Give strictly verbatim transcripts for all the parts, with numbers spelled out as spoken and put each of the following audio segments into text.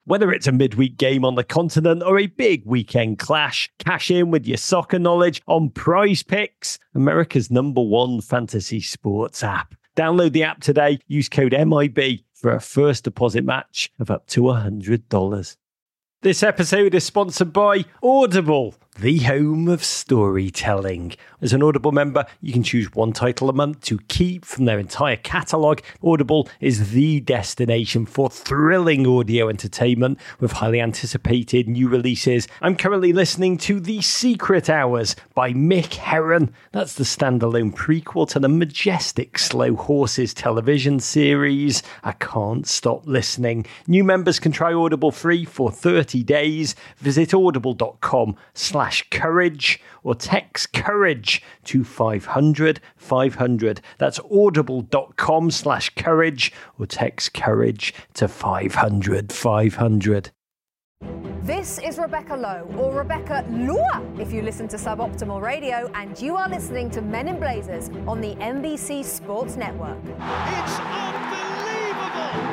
Whether it's a midweek game on the continent or a big weekend clash, cash in with your soccer knowledge on Prize Picks, America's number one fantasy sports app. Download the app today. Use code M I B for a first deposit match of up to one hundred dollars. This episode is sponsored by Audible, the home of storytelling. As an Audible member, you can choose one title a month to keep from their entire catalogue. Audible is the destination for thrilling audio entertainment with highly anticipated new releases. I'm currently listening to The Secret Hours by Mick Herron. That's the standalone prequel to the majestic Slow Horses television series. I can't stop listening. New members can try Audible free for thirty days. Visit audible.com slash courage or text courage to five hundred five hundred. That's audible.com slash courage or text courage to five hundred five hundred. This is Rebecca Lowe, or Rebecca Lua, if you listen to Suboptimal Radio, and you are listening to Men in Blazers on the N B C Sports Network. It's unbelievable!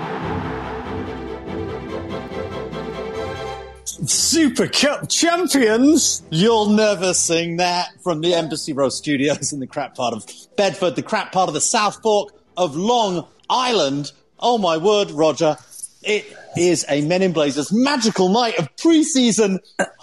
Super Cup champions! You'll never sing that from the Embassy Row Studios in the crap part of Bedford, the crap part of the South Fork of Long Island. Oh my word, Roger. It is a Men in Blazers magical night of pre-season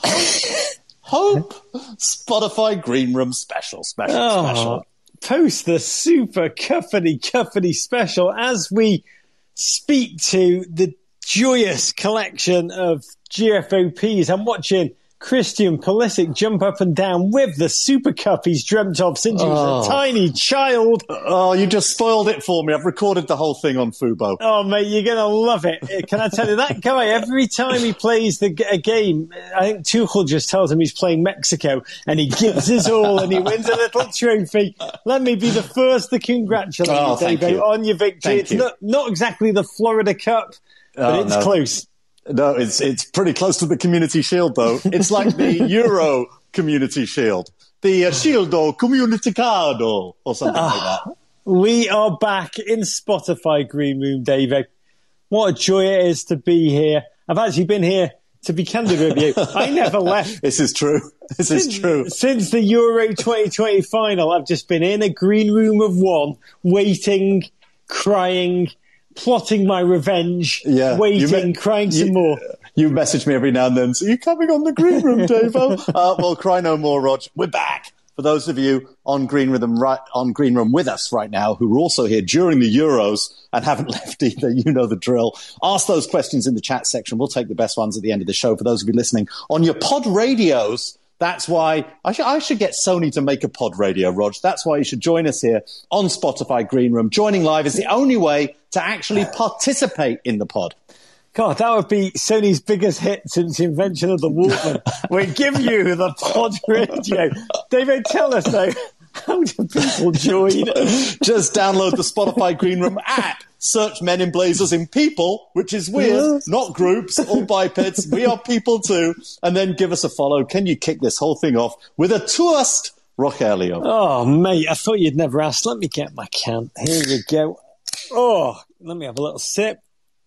hope Spotify Green Room special, special, oh, special. Post the Super Cuffity Cuffity special as we speak to the joyous collection of G F O Ps. I'm watching Christian Pulisic jump up and down with the Super Cup he's dreamt of since he was oh. a tiny child. Oh, you just spoiled it for me. I've recorded the whole thing on Fubo. Oh, mate, you're going to love it. Can I tell you, that guy, every time he plays the, a game, I think Tuchel just tells him he's playing Mexico, and he gives his all and he wins a little trophy. Let me be the first to congratulate oh, you, David, you. on your victory. Thank it's you. Not, not exactly the Florida Cup, but oh, it's no. close. No, it's it's pretty close to the Community Shield, though. It's like the Euro Community Shield. The uh, Shieldo Comunicado, or something like that. We are back in Spotify Green Room, David. What a joy it is to be here. I've actually been here, to be candid with you. I never left. This is true. This since, is true. Since the Euro twenty twenty final, I've just been in a green room of one, waiting, crying, plotting my revenge, yeah, waiting, me- crying you, some more. You message me every now and then. So, are you coming on the Green Room, Davo? uh, well, cry no more, Rog. We're back. For those of you on Green Rhythm, right on Green Room with us right now, who are also here during the Euros and haven't left either, you know the drill. Ask those questions in the chat section. We'll take the best ones at the end of the show. For those of you listening on your pod radios, that's why I, sh- I should get Sony to make a pod radio, Rog. That's why you should join us here on Spotify Green Room. Joining live is the only way to actually participate in the pod. God, that would be Sony's biggest hit since the invention of the Walkman. We give you the pod radio. David, tell us, though, how do people join? Just download the Spotify Green Room app. Search Men in Blazers in people, which is weird, not groups or bipeds. We are people too. And then give us a follow. Can you kick this whole thing off with a toast, Rogelio? Oh, mate, I thought you'd never ask. Let me get my can. Here we go. Oh, let me have a little sip.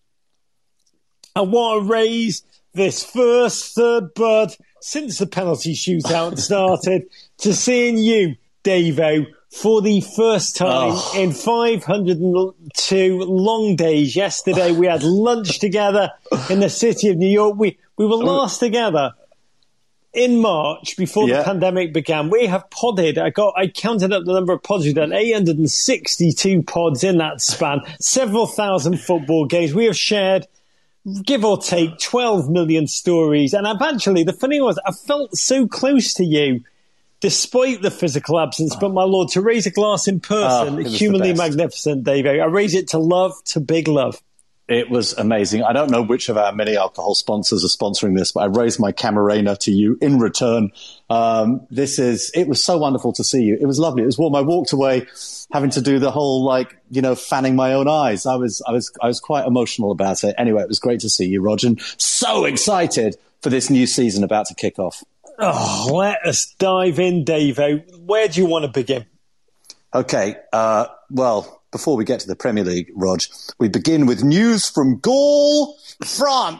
I want to raise this first third bud since the penalty shootout started to seeing you, Davo, for the first time oh. in five hundred two long days. Yesterday we had lunch together in the city of New York. We we were last together in March before yeah. the pandemic began. We have podded. I got I counted up the number of pods we've done. eight hundred sixty-two pods in that span. Several thousand football games. We have shared, give or take, twelve million stories. And I've actually, the funny was, I felt so close to you, despite the physical absence. But my Lord, to raise a glass in person, oh, humanly magnificent, David. I raise it to love, to big love. It was amazing. I don't know which of our many alcohol sponsors are sponsoring this, but I raised my Camarena to you in return. Um, this is, it was so wonderful to see you. It was lovely. It was warm. I walked away having to do the whole, like, you know, fanning my own eyes. I was, I was, I was quite emotional about it. Anyway, it was great to see you, Roger. And so excited for this new season about to kick off. Oh, let us dive in, Davo. Where do you want to begin? Okay. Uh, well, before we get to the Premier League, Rog, we begin with news from Gaul, France.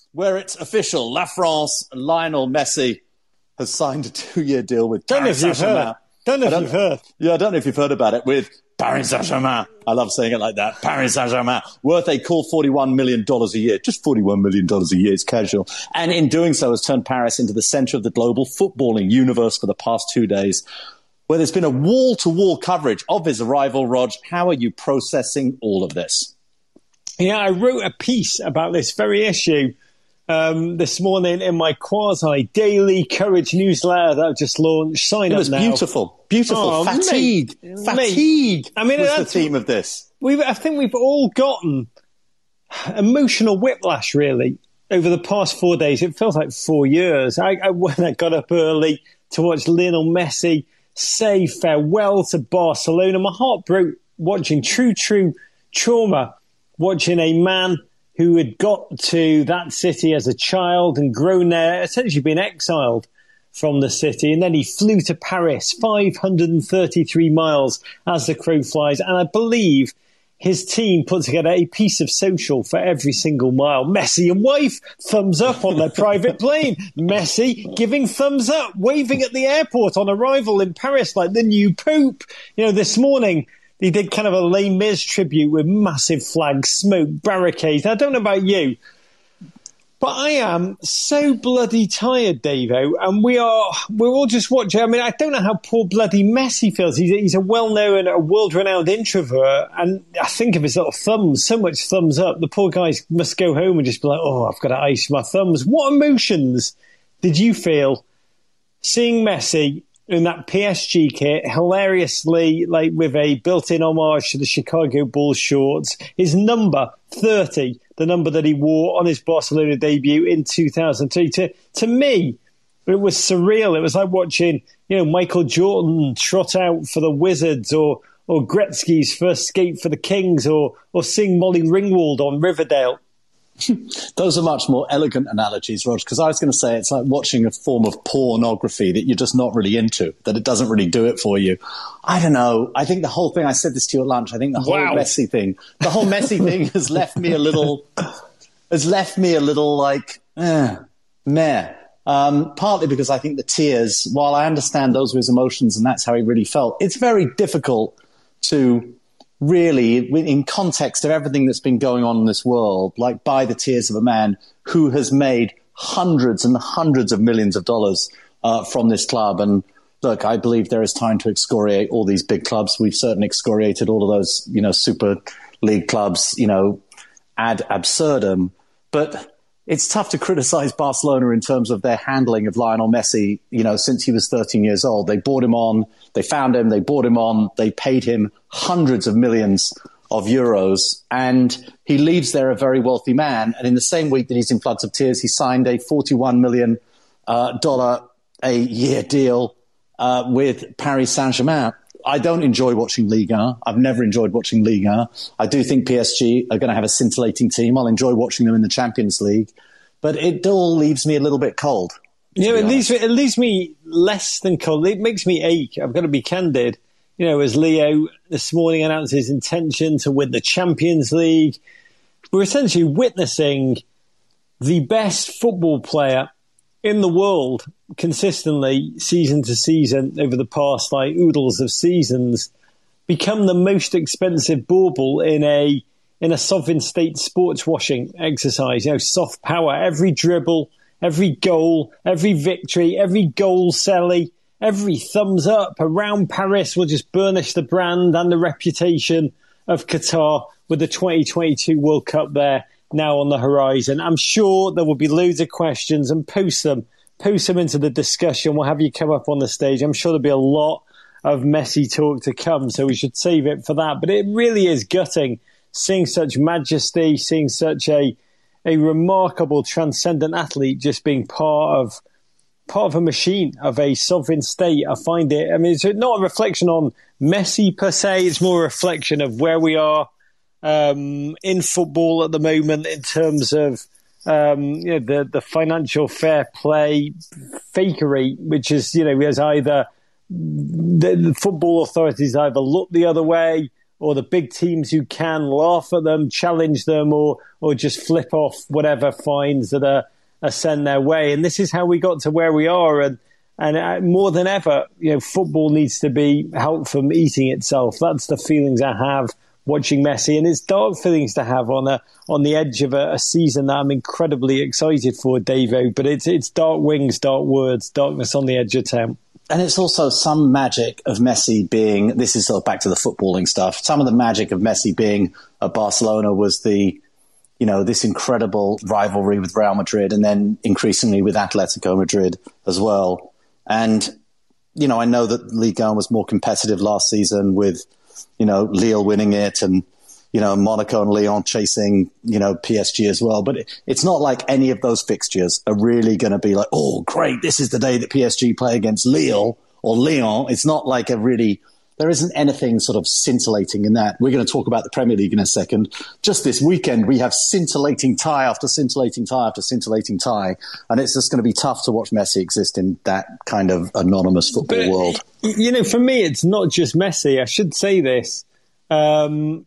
where it's official. La France, Lionel Messi has signed a two-year deal with don't Paris know if you've Saint-Germain. heard. Don't know if you've heard. Yeah, I don't know if you've heard about it, with Paris Saint-Germain. I love saying it like that. Paris Saint-Germain, worth a cool forty-one million dollars a year. Just forty-one million dollars a year. It's casual. And in doing so has turned Paris into the centre of the global footballing universe for the past two days, where there's been a wall-to-wall coverage of his arrival. Rog, how are you processing all of this? Yeah, I wrote a piece about this very issue um, this morning in my quasi-daily Courage newsletter that I've just launched. Sign it up was now. beautiful. Beautiful. Oh, Fatigue. Mate, Fatigue mate. I mean, was the theme of this. We've, I think we've all gotten emotional whiplash, really, over the past four days. It feels like four years. I, I, when I got up early to watch Lionel Messi say farewell to Barcelona, my heart broke watching true, true trauma, watching a man who had got to that city as a child and grown there, essentially been exiled from the city. And then he flew to Paris, five hundred thirty-three miles as the crow flies. And I believe his team put together a piece of social for every single mile. Messi and wife, thumbs up on their private plane. Messi giving thumbs up, waving at the airport on arrival in Paris like the new Pope. You know, this morning, he did kind of a Les Mis tribute with massive flags, smoke, barricades. I don't know about you, but I am so bloody tired, Davo, and we are, we're all just watching. I mean, I don't know how poor bloody Messi feels. He's, he's a well-known, a world-renowned introvert, and I think of his little thumbs, so much thumbs up. The poor guys must go home and just be like, oh, I've got to ice my thumbs. What emotions did you feel seeing Messi in that P S G kit, hilariously, like with a built-in homage to the Chicago Bulls shorts, his number thirty, the number that he wore on his Barcelona debut in two thousand three. To, to me, it was surreal. It was like watching, you know, Michael Jordan trot out for the Wizards, or or Gretzky's first skate for the Kings, or or seeing Molly Ringwald on Riverdale. Those are much more elegant analogies, Rog, because I was going to say it's like watching a form of pornography that you're just not really into, that it doesn't really do it for you. I don't know. I think the whole thing, I said this to you at lunch, I think the whole wow. Messi thing, the whole Messi thing has left me a little, has left me a little like, eh, meh. Um, partly because I think the tears, while I understand those were his emotions and that's how he really felt, it's very difficult to really, in context of everything that's been going on in this world, like buy the tears of a man who has made hundreds and hundreds of millions of dollars uh, from this club. And look, I believe there is time to excoriate all these big clubs. We've certainly excoriated all of those, you know, super league clubs, you know, ad absurdum. But it's tough to criticize Barcelona in terms of their handling of Lionel Messi, you know, since he was thirteen years old. They brought him on, they found him, they brought him on, they paid him hundreds of millions of euros, and he leaves there a very wealthy man. And in the same week that he's in floods of tears, he signed a forty-one million dollars uh, a year deal uh, with Paris Saint-Germain. I don't enjoy watching Ligue one. I've never enjoyed watching Ligue one. I do think P S G are going to have a scintillating team. I'll enjoy watching them in the Champions League. But it all leaves me a little bit cold. Yeah, it leaves, it leaves me less than cold. It makes me ache. I've got to be candid. You know, as Leo this morning announced his intention to win the Champions League, we're essentially witnessing the best football player in the world consistently, season to season, over the past like oodles of seasons, become the most expensive bauble in a in a sovereign state sports washing exercise. You know, soft power, every dribble, every goal, every victory, every goal Selly, every thumbs up around Paris will just burnish the brand and the reputation of Qatar with the twenty twenty-two World Cup there now on the horizon. I'm sure there will be loads of questions, and post them, post them into the discussion. We'll have you come up on the stage. I'm sure there'll be a lot of Messi talk to come, so we should save it for that. But it really is gutting seeing such majesty, seeing such a a remarkable, transcendent athlete just being part of part of a machine, of a sovereign state. I find it, I mean, it's not a reflection on Messi per se, it's more a reflection of where we are um, in football at the moment in terms of um, you know, the, the financial fair play fakery, which is, you know, as either the, the football authorities either look the other way or the big teams who can laugh at them, challenge them, or or just flip off whatever fines that are, are sent their way. And this is how we got to where we are. And and more than ever, you know, football needs to be helped from eating itself. That's the feelings I have watching Messi, and it's dark feelings to have on a on the edge of a, a season that I'm incredibly excited for, Davo. But it's it's dark wings, dark words, darkness on the edge of town. And it's also some magic of Messi being, this is sort of back to the footballing stuff, some of the magic of Messi being at Barcelona was the, you know, this incredible rivalry with Real Madrid and then increasingly with Atletico Madrid as well. And, you know, I know that Ligue one was more competitive last season with, you know, Lille winning it and, you know, Monaco and Lyon chasing, you know, P S G as well. But it, it's not like any of those fixtures are really going to be like, oh, great, this is the day that P S G play against Lille or Lyon. It's not like a really, there isn't anything sort of scintillating in that. We're going to talk about the Premier League in a second. Just this weekend, we have scintillating tie after scintillating tie after scintillating tie. And it's just going to be tough to watch Messi exist in that kind of anonymous football but, world. You know, for me, it's not just Messi. I should say this. Um,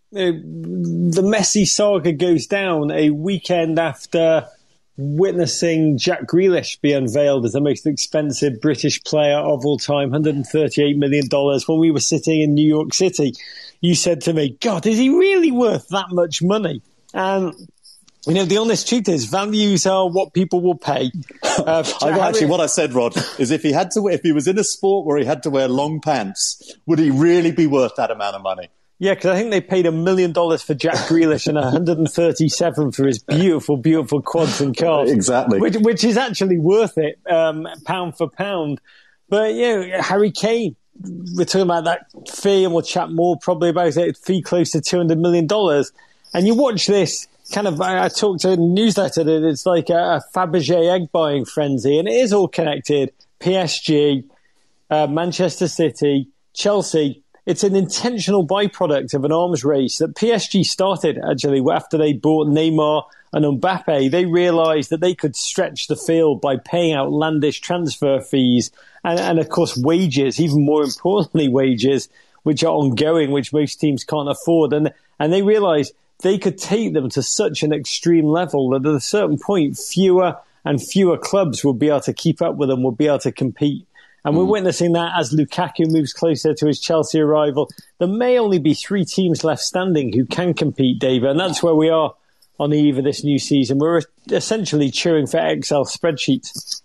the Messi saga goes down a weekend after witnessing Jack Grealish be unveiled as the most expensive British player of all time, one hundred thirty-eight million dollars, when we were sitting in New York City. You said to me, God, is he really worth that much money? And, you know, the honest truth is values are what people will pay. Uh, I, actually, what I said, Rod, is if he had to, if he was in a sport where he had to wear long pants, would he really be worth that amount of money? Yeah, because I think they paid a million dollars for Jack Grealish and one hundred thirty-seven for his beautiful, beautiful quads and calves. Exactly. Which, which is actually worth it, um, pound for pound. But, you know, Harry Kane, we're talking about that fee, and we'll chat more probably about it, fee close to two hundred million dollars. And you watch this kind of, I, I talked to a newsletter that it's like a, a Fabergé egg buying frenzy, and it is all connected. P S G, uh, Manchester City, Chelsea. It's an intentional byproduct of an arms race that P S G started, actually, after they bought Neymar and Mbappe. They realised that they could stretch the field by paying outlandish transfer fees and, and, of course, wages, even more importantly, wages, which are ongoing, which most teams can't afford. And, and they realised they could take them to such an extreme level that at a certain point, fewer and fewer clubs will be able to keep up with them, will be able to compete. And we're witnessing that as Lukaku moves closer to his Chelsea arrival. There may only be three teams left standing who can compete, David, and that's where we are on the eve of this new season. We're essentially cheering for Excel spreadsheets.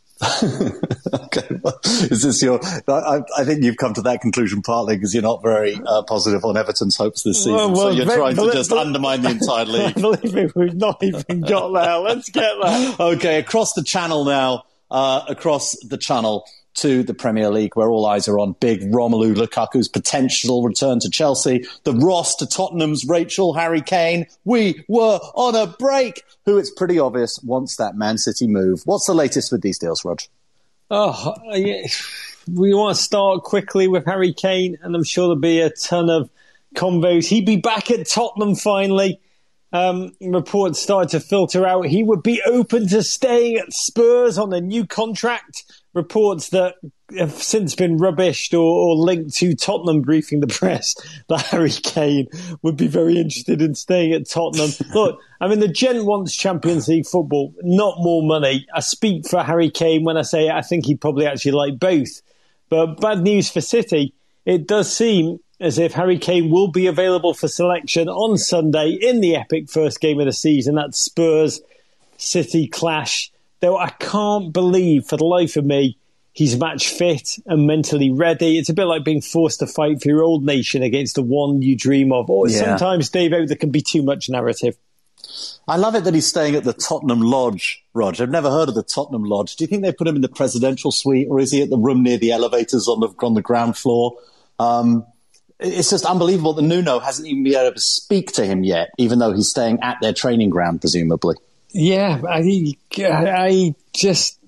Okay, well, is this your? I, I think you've come to that conclusion partly because you're not very uh, positive on Everton's hopes this season, well, well, so you're very, trying to just believe, undermine the entire league. Believe me, we've not even got there. Let's get there. Okay, across the channel now. Uh, across the channel to the Premier League, where all eyes are on big Romelu Lukaku's potential return to Chelsea, the Ross to Tottenham's Rachel, Harry Kane. We were on a break, who it's pretty obvious wants that Man City move. What's the latest with these deals, Rog? Oh, yeah. We want to start quickly with Harry Kane, and I'm sure there'll be a ton of convos. He'd be back at Tottenham finally. Um, reports started to filter out. He would be open to staying at Spurs on a new contract. Reports that have since been rubbished or, or linked to Tottenham briefing the press that Harry Kane would be very interested in staying at Tottenham. Look, I mean, the gent wants Champions League football, not more money. I speak for Harry Kane when I say I think he'd probably actually like both. But bad news for City. It does seem as if Harry Kane will be available for selection on Sunday in the epic first game of the season. That's Spurs-City clash. Though I can't believe for the life of me he's match fit and mentally ready. It's a bit like being forced to fight for your old nation against the one you dream of. Or yeah. Sometimes, Dave, there can be too much narrative. I love it that he's staying at the Tottenham Lodge, Rog. I've never heard of the Tottenham Lodge. Do you think they put him in the presidential suite, or is he at the room near the elevators on the, on the ground floor? Um, It's just unbelievable that Nuno hasn't even been able to speak to him yet, even though he's staying at their training ground, presumably. Yeah, I, I just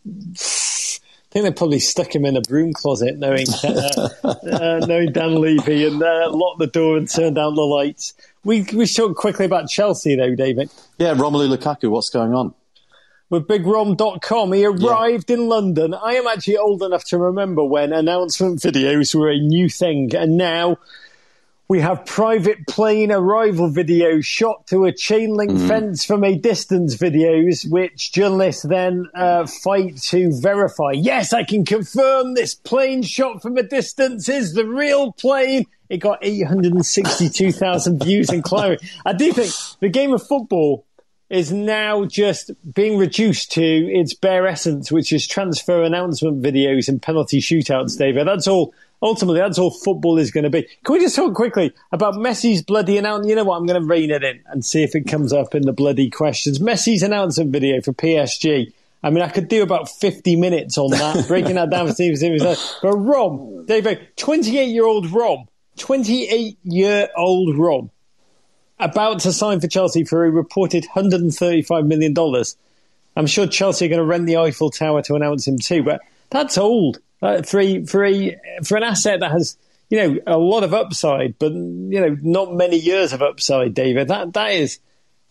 think they probably stuck him in a broom closet, knowing uh, uh, knowing Dan Levy, and uh, locked the door and turned down the lights. We we talk quickly about Chelsea, though, David. Yeah, Romelu Lukaku, what's going on? With big rom dot com. He arrived yeah. in London. I am actually old enough to remember when announcement videos were a new thing. And now We have private plane arrival videos shot to a chain link mm. fence from a distance videos, which journalists then uh, fight to verify. Yes, I can confirm this plane shot from a distance is the real plane. It got eight hundred sixty-two thousand views and climbing. I do think the game of football is now just being reduced to its bare essence, which is transfer announcement videos and penalty shootouts, David. That's all. Ultimately, that's all football is going to be. Can we just talk quickly about Messi's bloody announcement? You know what? I'm going to rein it in and see if it comes up in the bloody questions. Messi's announcement video for P S G. I mean, I could do about fifty minutes on that, breaking that down for teams. But Rom, David, twenty-eight-year-old Rom, twenty-eight-year-old Rom, about to sign for Chelsea for a reported one hundred thirty-five million dollars. I'm sure Chelsea are going to rent the Eiffel Tower to announce him too, but that's old. Uh, for, a, for, a, for an asset that has, you know, a lot of upside, but, you know, not many years of upside, David. That That is,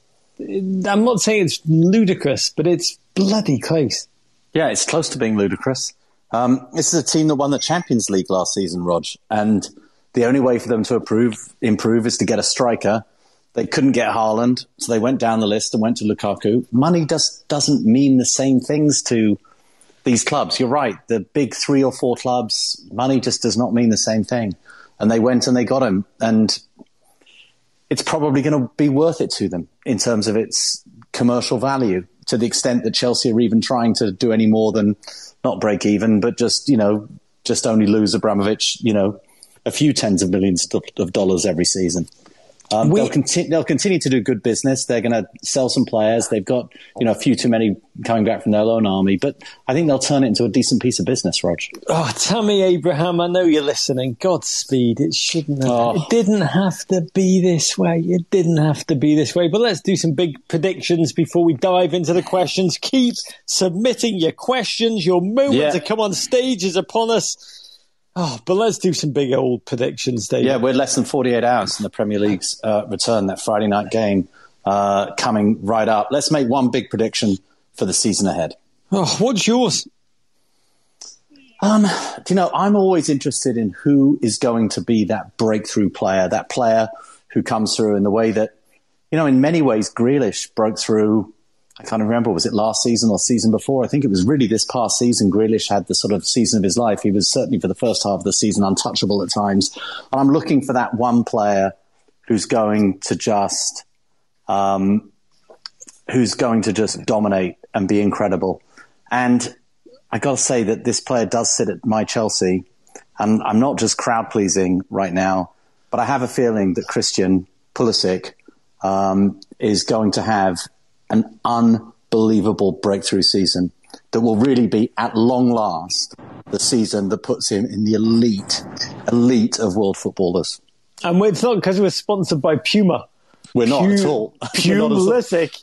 I'm not saying it's ludicrous, but it's bloody close. Yeah, it's close to being ludicrous. Um, this is a team that won the Champions League last season, Rog, and the only way for them to improve, improve is to get a striker. They couldn't get Haaland, so they went down the list and went to Lukaku. Money just doesn't mean the same things to these clubs. You're right. The big three or four clubs, money just does not mean the same thing. And they went and they got him. And it's probably going to be worth it to them in terms of its commercial value, to the extent that Chelsea are even trying to do any more than not break even, but just, you know, just only lose Abramovich, you know, a few tens of millions of dollars every season. Um, we, they'll, conti- they'll continue to do good business. They're going to sell some players. They've got, you know, a few too many coming back from their loan army, but I think they'll turn it into a decent piece of business, Rog. Oh, Tammy Abraham, I know you're listening. Godspeed. It shouldn't have. Oh. It didn't have to be this way. It didn't have to be this way. But let's do some big predictions before we dive into the questions. Keep submitting your questions. Your moment yeah. to come on stage is upon us. Oh, but let's do some big old predictions, David. Yeah, we're less than forty-eight hours in the Premier League's uh, return, that Friday night game uh, coming right up. Let's make one big prediction for the season ahead. Oh, what's yours? Um, do you know, I'm always interested in who is going to be that breakthrough player, that player who comes through in the way that, you know, in many ways, Grealish broke through. I can't remember, was it last season or season before? I think it was really this past season. Grealish had the sort of season of his life. He was certainly for the first half of the season untouchable at times. And I'm looking for that one player who's going to just, um, who's going to just dominate and be incredible. And I got to say that this player does sit at my Chelsea. And I'm not just crowd pleasing right now, but I have a feeling that Christian Pulisic um, is going to have an unbelievable breakthrough season that will really be, at long last, the season that puts him in the elite, elite of world footballers. And it's not because we're sponsored by Puma. We're not Pum- at all. Pumlisic.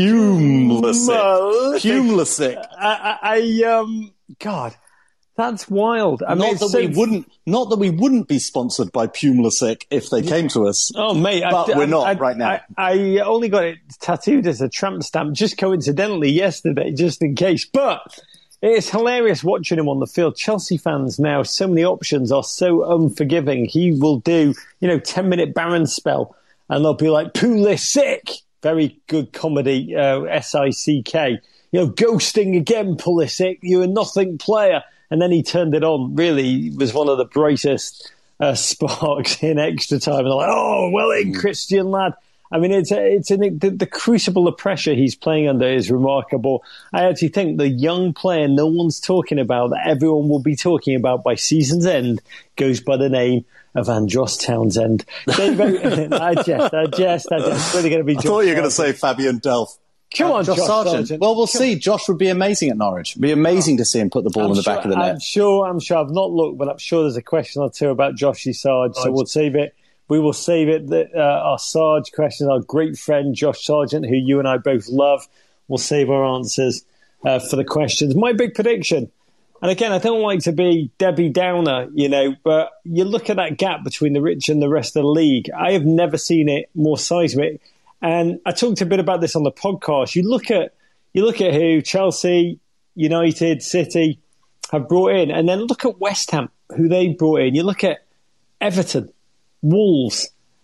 Pumlisic. Pumlisic. I, I, um, God, that's wild. I mean, not that so... we wouldn't, not that we wouldn't be sponsored by Pumlisic if they came to us. Oh, mate, but I, we're not I, right now. I, I only got it tattooed as a tramp stamp, just coincidentally yesterday, just in case. But it's hilarious watching him on the field. Chelsea fans now, so many options, are so unforgiving. He will do, you know, ten minute Baron spell, and they'll be like, Pulisic. Very good comedy, uh, S I C K. You know, ghosting again, Pulisic. You're a nothing player. And then he turned it on. Really was one of the brightest uh, sparks in extra time. And they're like, oh, well in, Christian lad. I mean, it's a, it's an, the, the crucible of pressure he's playing under is remarkable. I actually think the young player no one's talking about, that everyone will be talking about by season's end, goes by the name of Andros Townsend. I jest, I jest, I jest. It's really going to be I Josh thought you were going to Sargent. say Fabian Delph. Come uh, on, Josh, Josh Sargent. Sargent. Well, we'll Come see. on. Josh would be amazing at Norwich. It'd be amazing to see him put the ball I'm in the sure, back of the net. I'm sure, I'm sure. I've not looked, but I'm sure there's a question or two about Joshy Sarge, so we'll save it. We will save it. The, uh, our Sarge question, our great friend Josh Sargent, who you and I both love, we'll save our answers uh, for the questions. My big prediction, and again, I don't like to be Debbie Downer, you know, but you look at that gap between the rich and the rest of the league. I have never seen it more seismic. And I talked a bit about this on the podcast. You look at you look at who Chelsea, United, City have brought in, and then look at West Ham, who they brought in. You look at Everton, Wolves,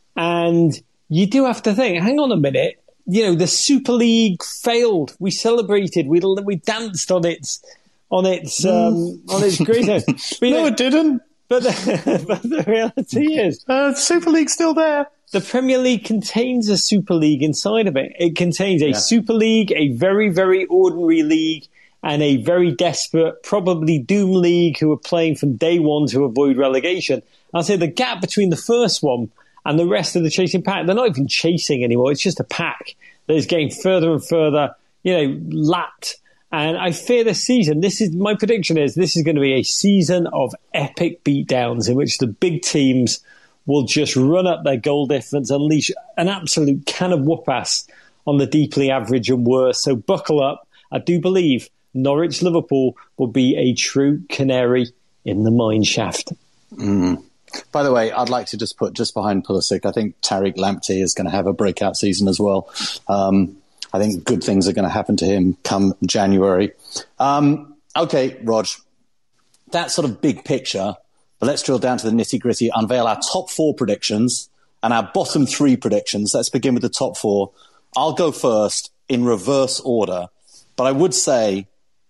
And you do have to think, hang on a minute, you know, the Super League failed. We celebrated, we we danced on its on its um, on its greatness. No, know, it didn't. But the, but the reality is, uh, Super League's still there. The Premier League contains a Super League inside of it. It contains a yeah. Super League, a very, very ordinary league, and a very desperate, probably doom league who are playing from day one to avoid relegation. I'll say the gap between the first one and the rest of the chasing pack, they're not even chasing anymore. It's just a pack that is getting further and further, you know, lapped. And I fear this season, this is my prediction is this is going to be a season of epic beatdowns in which the big teams will just run up their goal difference, unleash an absolute can of whoop-ass on the deeply average and worse. So buckle up. I do believe Norwich-Liverpool will be a true canary in the mine shaft. Mm. By the way, I'd like to just put just behind Pulisic, I think Tariq Lamptey is going to have a breakout season as well. Um, I think good things are going to happen to him come January. Um, okay, Rog, that sort of big picture. But let's drill down to the nitty-gritty, unveil our top four predictions and our bottom three predictions. Let's begin with the top four. I'll go first in reverse order. But I would say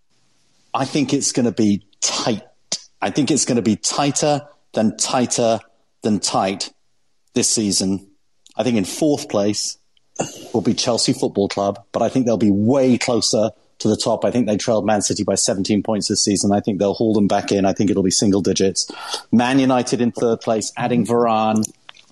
I think it's going to be tight. I think it's going to be tighter than tighter than tight this season. I think in fourth place will be Chelsea Football Club, but I think they'll be way closer to the top. I think they trailed Man City by seventeen points this season. I think they'll haul them back in. I think it'll be single digits. Man United in third place, adding Varane.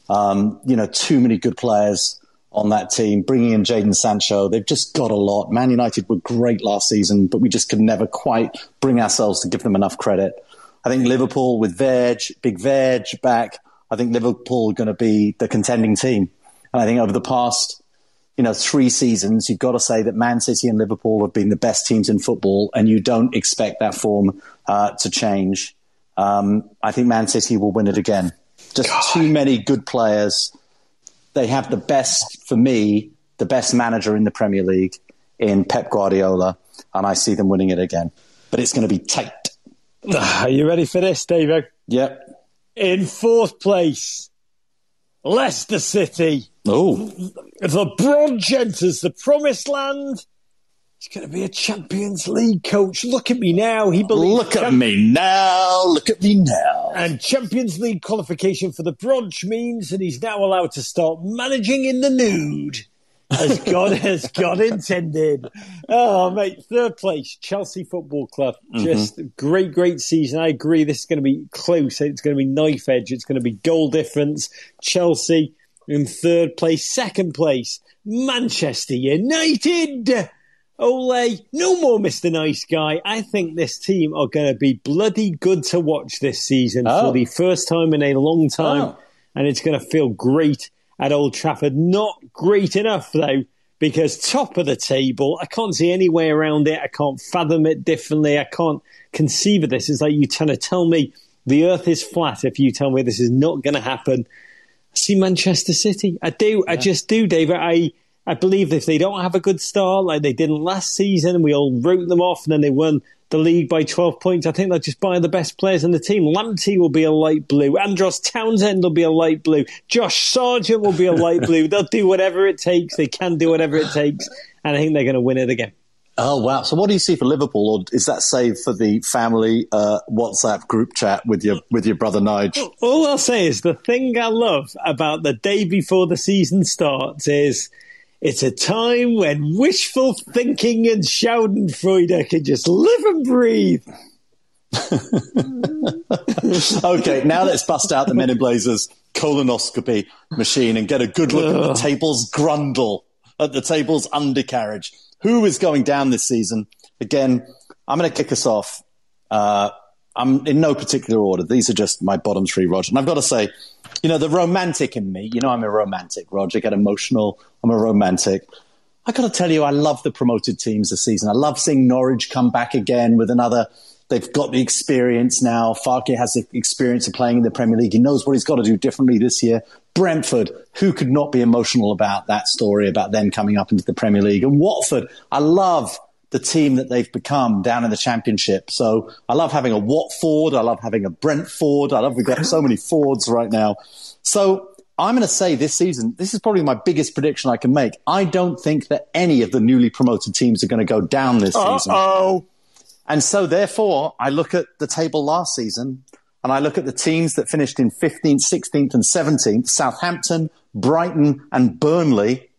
Um, you know, too many good players on that team. Bringing in Jadon Sancho. They've just got a lot. Man United were great last season, but we just could never quite bring ourselves to give them enough credit. I think Liverpool with Veg, Big Veg back. I think Liverpool are going to be the contending team. And I think over the past you know, three seasons, you've got to say that Man City and Liverpool have been the best teams in football, and you don't expect that form uh, to change. Um, I think Man City will win it again. Just God. Too many good players. They have the best, for me, the best manager in the Premier League in Pep Guardiola, and I see them winning it again. But it's going to be tight. Are you ready for this, David? Yep. In fourth place, Leicester City. Oh. The bronze enters the promised land. He's going to be a Champions League coach. Look at me now. He believes. Look at champ- me now. Look at me now. And Champions League qualification for the bronze means that he's now allowed to start managing in the nude, as God has God intended. Oh, mate, third place, Chelsea Football Club. Just mm-hmm. great, great season. I agree. This is going to be close. It's going to be knife edge. It's going to be goal difference. Chelsea in third place. Second place, Manchester United. Ole, no more Mister Nice Guy. I think this team are going to be bloody good to watch this season oh. for the first time in a long time. Oh. And it's going to feel great at Old Trafford. Not great enough, though, because top of the table, I can't see any way around it. I can't fathom it differently. I can't conceive of this. It's like you trying to tell me the earth is flat if you tell me this is not going to happen. I see Manchester City. I do. Yeah. I just do, David. I... I believe if they don't have a good start like they didn't last season and we all wrote them off and then they won the league by twelve points, I think they'll just buy the best players in the team. Lamptey will be a light blue. Andros Townsend will be a light blue. Josh Sargent will be a light blue. They'll do whatever it takes. They can do whatever it takes. And I think they're going to win it again. Oh, wow. So what do you see for Liverpool? Or is that saved for the family uh, WhatsApp group chat with your with your brother Nigel? All I'll say is the thing I love about the day before the season starts is it's a time when wishful thinking and Schadenfreude can just live and breathe. Okay, now let's bust out the Men in Blazers colonoscopy machine and get a good look Ugh. at the table's grundle, at the table's undercarriage. Who is going down this season? Again, I'm going to kick us off. Uh, I'm in no particular order. These are just my bottom three, Roger. And I've got to say, you know, the romantic in me, you know, I'm a romantic, Roger, get emotional. I'm a romantic. I got to tell you, I love the promoted teams this season. I love seeing Norwich come back again with another. They've got the experience now. Farke has the experience of playing in the Premier League. He knows what he's got to do differently this year. Brentford, who could not be emotional about that story, about them coming up into the Premier League? And Watford, I love the team that they've become down in the Championship. So I love having a Watford. I love having a Brentford. I love we've got so many Fords right now. So I'm going to say this season, this is probably my biggest prediction I can make. I don't think that any of the newly promoted teams are going to go down this Uh-oh. season. Oh. And so, therefore, I look at the table last season and I look at the teams that finished in fifteenth, sixteenth and seventeenth, Southampton, Brighton and Burnley.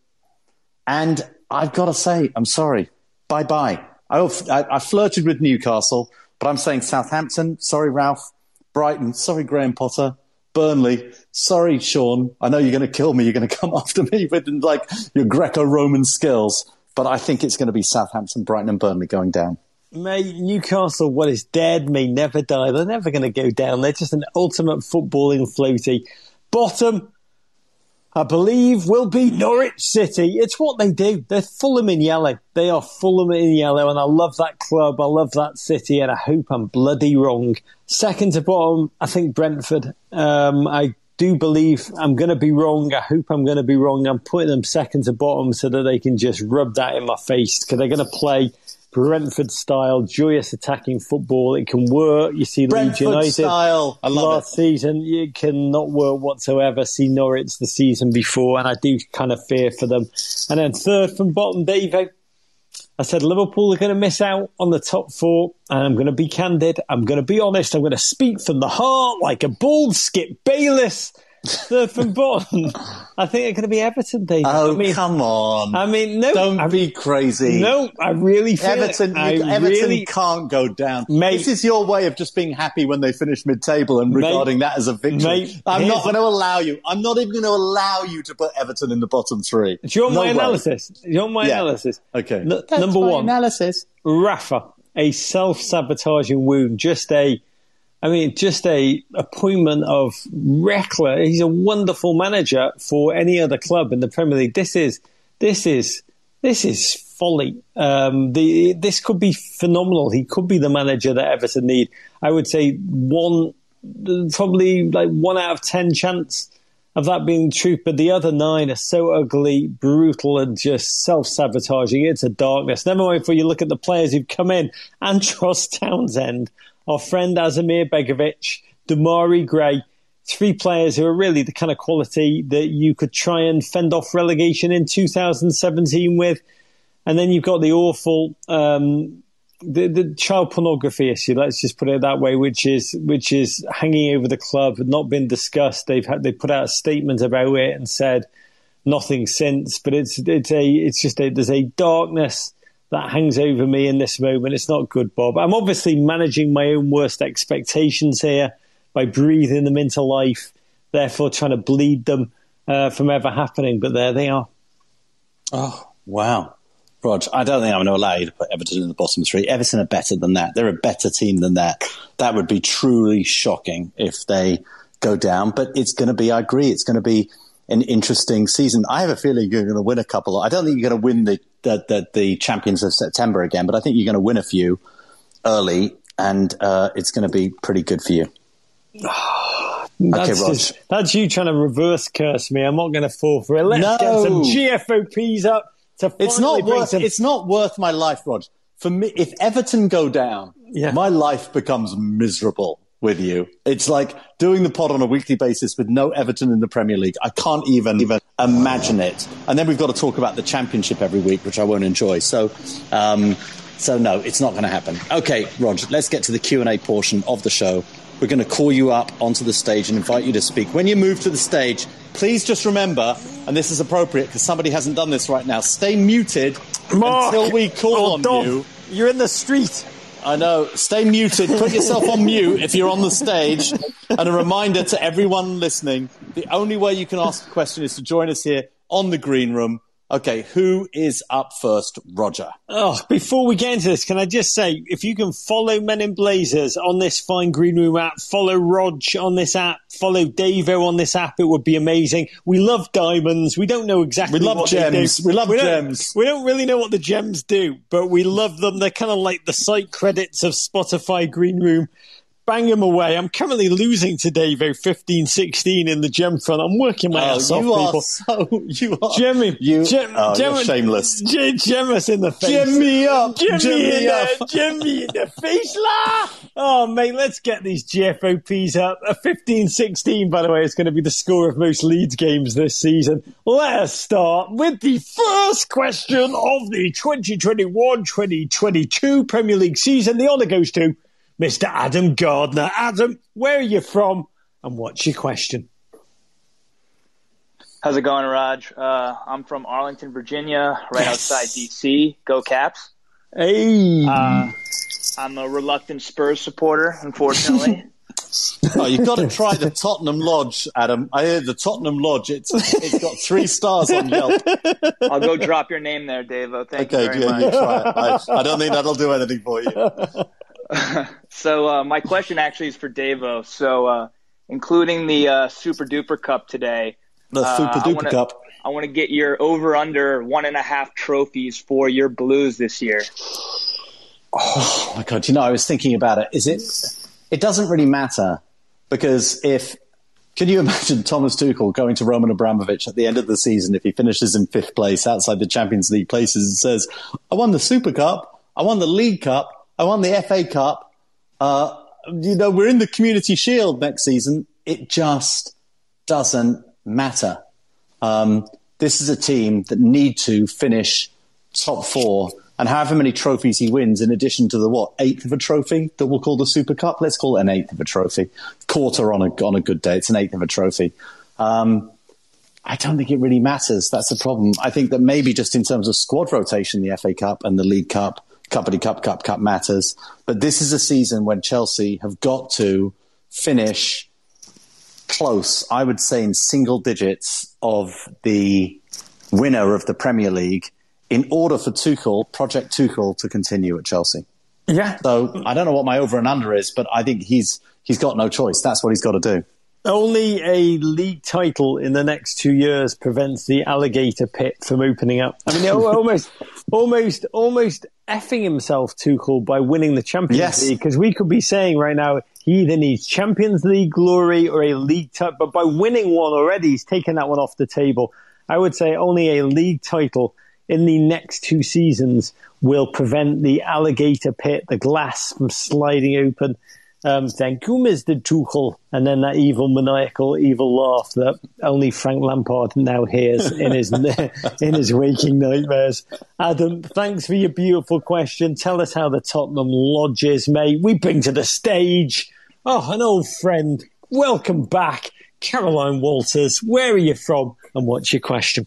And I've got to say, I'm sorry, bye-bye. I, I, I flirted with Newcastle, but I'm saying Southampton, sorry, Ralph. Brighton, sorry, Graham Potter. Burnley, sorry, Sean. I know you're going to kill me. You're going to come after me with like your Greco-Roman skills. But I think it's going to be Southampton, Brighton and Burnley going down. Mate, Newcastle, what is dead may never die. They're never going to go down. They're just an ultimate footballing floaty. Bottom, I believe, will be Norwich City. It's what they do. They're Fulham in yellow. They are Fulham in yellow, and I love that club. I love that city, and I hope I'm bloody wrong. Second to bottom, I think Brentford. Um, I do believe I'm going to be wrong. I hope I'm going to be wrong. I'm putting them second to bottom so that they can just rub that in my face, because they're going to play Brentford style, joyous attacking football. It can work. You see Leeds United style. I love last it. season. It cannot work whatsoever. See Norwich the season before, and I do kind of fear for them. And then third from bottom, Davo. I said Liverpool are going to miss out on the top four, and I'm going to be candid. I'm going to be honest. I'm going to speak from the heart like a bald Skip Bayless. Third from bottom, I think they're going to be Everton, Dave. Oh, I mean, come on. I mean, no. Don't I, be crazy. No, I really feel Everton, it. I you, Everton really, can't go down. Mate, this is your way of just being happy when they finish mid-table and regarding mate, that as a victory. Mate, I'm not going to allow you. I'm not even going to allow you to put Everton in the bottom three. Do you want no my way. analysis? Do you want my yeah. analysis? Okay. N- number my one, analysis. Rafa, a self-sabotaging wound. Just a, I mean, just a appointment of Reckler. He's a wonderful manager for any other club in the Premier League. This is, this is, this is folly. Um, the this could be phenomenal. He could be the manager that Everton need. I would say one, probably like one out of ten chance of that being the truth. But the other nine are so ugly, brutal, and just self-sabotaging. It's a darkness. Never mind before you look at the players who've come in. Andros Townsend, our friend Asmir Begovic, Damari Gray, three players who are really the kind of quality that you could try and fend off relegation in two thousand seventeen with. And then you've got the awful um, the, the child pornography issue, let's just put it that way, which is which is hanging over the club, not been discussed. They've had they put out a statement about it and said nothing since. But it's it's a it's just a, there's a darkness that hangs over me in this moment. It's not good, Bob. I'm obviously managing my own worst expectations here by breathing them into life, therefore trying to bleed them uh, from ever happening. But there they are. Oh, wow. Rog, I don't think I'm going to allow you to put Everton in the bottom three. Everton are better than that. They're a better team than that. That would be truly shocking if they go down. But it's going to be, I agree, it's going to be an interesting season. I have a feeling you're going to win a couple. I don't think you're going to win the, the, the, the Champions of September again, but I think you're going to win a few early, and uh, it's going to be pretty good for you. That's, okay, Rog. just, that's you trying to reverse curse me. I'm not going to fall for it. Let's no. get some G F O Ps up. To it's not worth. some... It's not worth my life, Rog. For me, if Everton go down, yeah. my life becomes miserable with you. It's like doing the pod on a weekly basis with no Everton in the Premier League. I can't even even imagine it. And then we've got to talk about the Championship every week, which I won't enjoy. So, um, so no, it's not going to happen. Okay, Rog, let's get to the Q and A portion of the show. We're going to call you up onto the stage and invite you to speak. When you move to the stage, please just remember, and this is appropriate because somebody hasn't done this right now, stay muted Mark, until we call on Dom, you. You're in the street. I know. Stay muted. Put yourself on mute if you're on the stage. And a reminder to everyone listening, the only way you can ask a question is to join us here on the Green Room. Okay, who is up first? Roger. Oh, before we get into this, can I just say, if you can follow Men in Blazers on this fine Green Room app, follow Rog on this app, follow Davo on this app, it would be amazing. We love diamonds. We don't know exactly we love what gems. they do. We love we gems. We don't really know what the gems do, but we love them. They're kind of like the site credits of Spotify Green Room. bang them away. I'm currently losing to Davo fifteen sixteen in the gem front. I'm working my oh, ass off, you are people. So, you are. Jimmy, you, gem, oh, gem, you're shameless. Gem, gem us in the face. Gem me up. Gem, Gem me, me in up. the, gem me in the face, la! Oh, mate, let's get these G F O Ps up. A fifteen sixteen, by the way, is going to be the score of most Leeds games this season. Let us start with the first question of the twenty twenty-one twenty twenty-two Premier League season. The honour goes to Mister Adam Gardner. Adam, where are you from and what's your question? How's it going, Raj? Uh, I'm from Arlington, Virginia, right Yes. outside D C. Go Caps. Hey. Uh, I'm a reluctant Spurs supporter, unfortunately. Oh, you've got to try the Tottenham Lodge, Adam. I hear the Tottenham Lodge. It's it's got three stars on Yelp. I'll go drop your name there, Davo. Thank Okay, you very yeah, much. you try it. I, I don't think that'll do anything for you. So uh, my question actually is for Davo. So uh, including the uh, Super Duper Cup today, The Uh, Super I Duper wanna- Cup. I want to get your over-under one and a half trophies for your Blues this year. Oh my God! You know, I was thinking about it. Is it? It doesn't really matter because if can you imagine Thomas Tuchel going to Roman Abramovich at the end of the season if he finishes in fifth place outside the Champions League places and says, "I won the Super Cup, I won the League Cup, I won the F A Cup. Uh, you know, we're in the Community Shield next season." It just doesn't matter. Um, this is a team that need to finish top four. And however many trophies he wins, in addition to the, what, eighth of a trophy that we'll call the Super Cup? Let's call it an eighth of a trophy. Quarter on a, on a good day. It's an eighth of a trophy. Um, I don't think it really matters. That's the problem. I think that maybe just in terms of squad rotation, the F A Cup and the League Cup, Cuppity Cup, Cup, Cup matters. But this is a season when Chelsea have got to finish close, I would say in single digits of the winner of the Premier League, in order for Tuchel, Project Tuchel, to continue at Chelsea. Yeah. So I don't know what my over and under is, but I think he's he's got no choice. That's what he's got to do. Only a league title in the next two years prevents the alligator pit from opening up. I mean, almost, almost, almost effing himself, Tuchel, by winning the Champions Yes. League. Because we could be saying right now he either needs Champions League glory or a league title. But by winning one already, he's taken that one off the table. I would say only a league title in the next two seasons will prevent the alligator pit, the glass from sliding open. Um, thank you, Mister Tuchel. And then that evil, maniacal, evil laugh that only Frank Lampard now hears in his in his waking nightmares. Adam, thanks for your beautiful question. Tell us how the Tottenham Lodge is, mate. We bring to the stage, oh, an old friend. Welcome back, Caroline Walters. Where are you from and what's your question?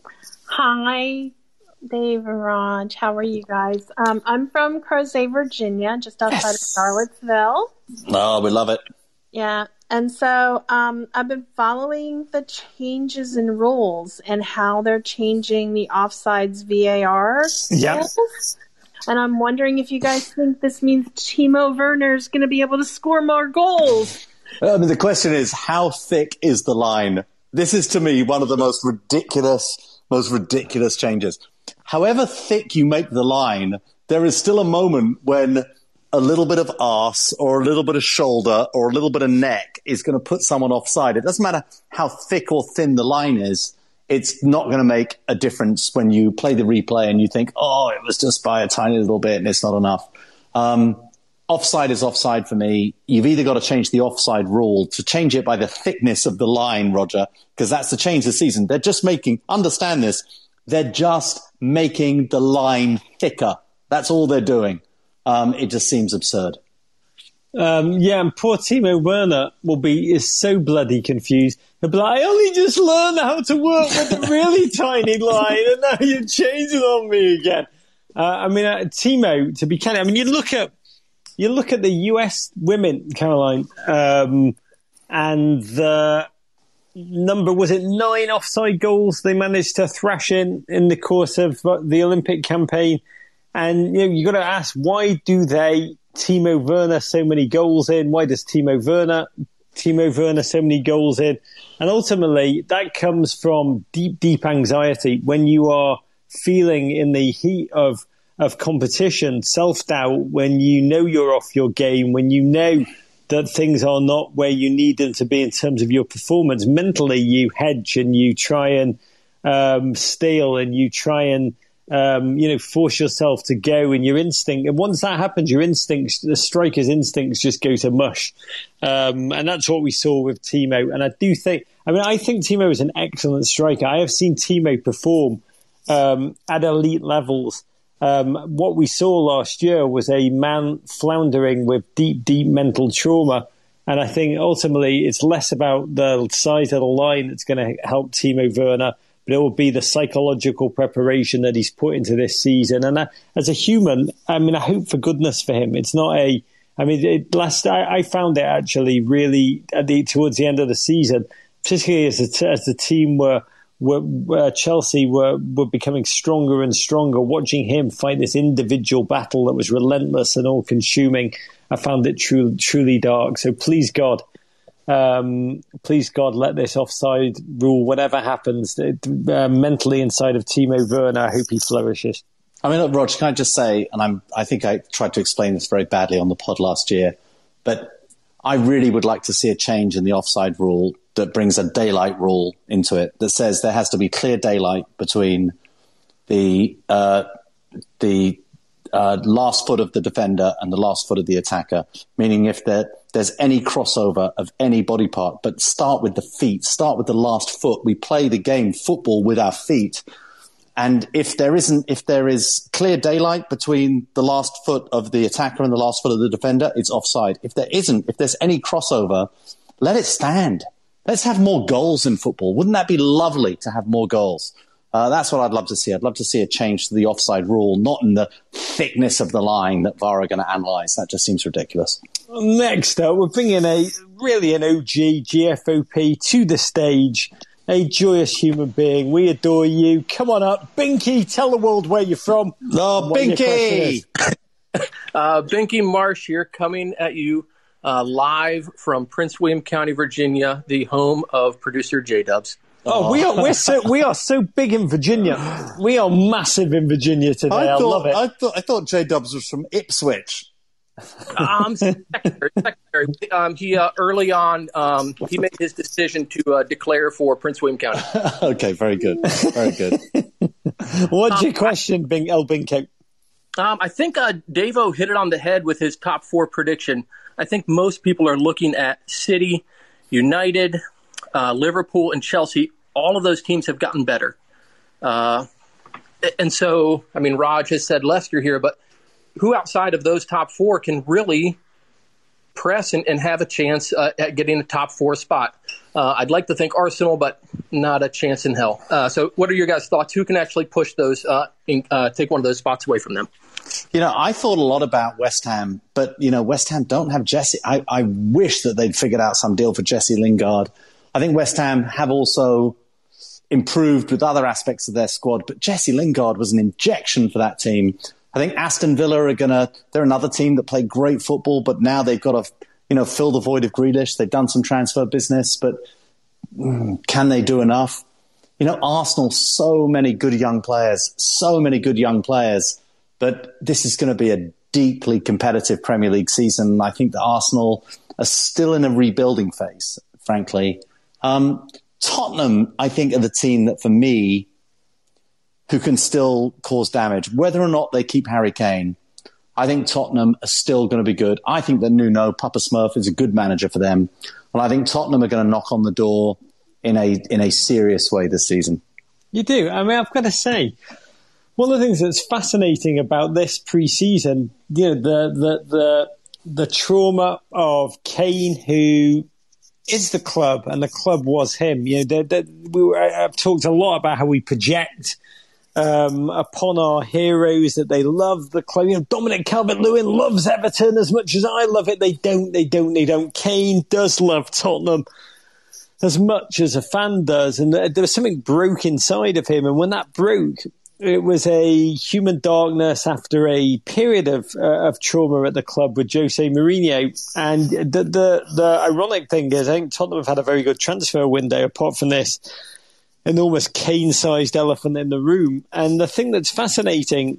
Hi, Dave and Raj. How are you guys? Um, I'm from Crozet, Virginia, just outside Yes. of Charlottesville. Oh, we love it. Yeah. And so um, I've been following the changes in rules and how they're changing the offsides V A R. Yeah. rules. And I'm wondering if you guys think this means Timo Werner's going to be able to score more goals. I mean, the question is, how thick is the line? This is, to me, one of the most ridiculous, most ridiculous changes. However thick you make the line, there is still a moment when a little bit of arse or a little bit of shoulder or a little bit of neck is going to put someone offside. It doesn't matter how thick or thin the line is. It's not going to make a difference when you play the replay and you think, oh, it was just by a tiny little bit and it's not enough. Um, offside is offside for me. You've either got to change the offside rule to change it by the thickness of the line, Roger, because that's the change this season. They're just making, understand this, they're just making the line thicker. That's all they're doing. Um, it just seems absurd. Um, yeah, and poor Timo Werner will be is so bloody confused. He'll be like, I only just learned how to work with a really tiny line, and now you're changing on me again. Uh, I mean, uh, Timo, to be candid, I mean, you look at you look at the U S women, Caroline, um, and the number, was it nine offside goals they managed to thrash in in the course of the Olympic campaign? And you know, you got to ask, why do they Timo Werner so many goals in? Why does Timo Werner Timo Werner so many goals in? And ultimately, that comes from deep, deep anxiety when you are feeling in the heat of of competition, self-doubt, when you know you're off your game, when you know that things are not where you need them to be in terms of your performance, mentally you hedge and you try and um, steal and you try and um, you know force yourself to go, and your instinct. And once that happens, your instincts, the striker's instincts, just go to mush. Um, and that's what we saw with Timo. And I do think, I mean, I think Timo is an excellent striker. I have seen Timo perform um, at elite levels. Um, what we saw last year was a man floundering with deep, deep mental trauma. And I think ultimately it's less about the size of the line that's going to help Timo Werner, but it will be the psychological preparation that he's put into this season. And uh, as a human, I mean, I hope for goodness for him. It's not a, I mean, it, last I, I found it actually really at the, towards the end of the season, particularly as the, as the team were, Were, where Chelsea were, were becoming stronger and stronger, watching him fight this individual battle that was relentless and all-consuming. I found it true, truly dark. So please God, um, please God, let this offside rule, whatever happens, uh, mentally inside of Timo Werner, I hope he flourishes. I mean, look, Roger, can I just say, and I'm, I think I tried to explain this very badly on the pod last year, but I really would like to see a change in the offside rule that brings a daylight rule into it that says there has to be clear daylight between the uh, the uh, last foot of the defender and the last foot of the attacker, meaning if there, there's any crossover of any body part, but start with the feet, start with the last foot. We play the game football with our feet. And if there isn't, if there is clear daylight between the last foot of the attacker and the last foot of the defender, it's offside. If there isn't, if there's any crossover, let it stand. Let's have more goals in football. Wouldn't that be lovely to have more goals? Uh, that's what I'd love to see. I'd love to see a change to the offside rule, not in the thickness of the line that V A R are going to analyse. That just seems ridiculous. Next up, we're bringing a really an O G, G F O P, to the stage. A joyous human being. We adore you. Come on up. Binky, tell the world where you're from. Oh, Binky! uh, Binky Marsh here, coming at you uh, live from Prince William County, Virginia, the home of producer J-Dubs. Oh, we are we're so we are so big in Virginia. We are massive in Virginia today. I, I, thought, love it. I thought I thought J-Dubs was from Ipswich. um, secondary, secondary. Um, he uh, early on um, he made his decision to uh, declare for Prince William County. Okay, very good, very good. What's um, your question, Bing El Binko? Um, I think uh, Davo hit it on the head with his top four prediction. I think most people are looking at City, United, uh, Liverpool, and Chelsea. All of those teams have gotten better, uh, and so I mean, Raj has said Leicester here, but who outside of those top four can really press and, and have a chance uh, at getting a top four spot? Uh, I'd like to think Arsenal, but not a chance in hell. Uh, so what are your guys' thoughts? Who can actually push those, uh, in, uh, take one of those spots away from them? You know, I thought a lot about West Ham, but, you know, West Ham don't have Jesse. I, I wish that they'd figured out some deal for Jesse Lingard. I think West Ham have also improved with other aspects of their squad, but Jesse Lingard was an injection for that team. I think Aston Villa are going to, they're another team that play great football, but now they've got to, you know, fill the void of Grealish. They've done some transfer business, but mm, can they do enough? You know, Arsenal, so many good young players, so many good young players, but this is going to be a deeply competitive Premier League season. I think that Arsenal are still in a rebuilding phase, frankly. Um, Tottenham, I think, are the team that, for me, who can still cause damage. Whether or not they keep Harry Kane, I think Tottenham are still going to be good. I think that Nuno, Papa Smurf, is a good manager for them. And I think Tottenham are going to knock on the door in a in a serious way this season. You do. I mean, I've got to say, one of the things that's fascinating about this pre-season, you know, the the the, the trauma of Kane, who is the club, and the club was him. You know, the, the, we were, I've talked a lot about how we project Um, upon our heroes that they love the club. You know, Dominic Calvert-Lewin loves Everton as much as I love it. They don't, they don't, they don't. Kane does love Tottenham as much as a fan does. And there was something broke inside of him. And when that broke, it was a human darkness after a period of uh, of trauma at the club with Jose Mourinho. And the, the, the ironic thing is, I think Tottenham have had a very good transfer window apart from this enormous Kane-sized elephant in the room. And the thing that's fascinating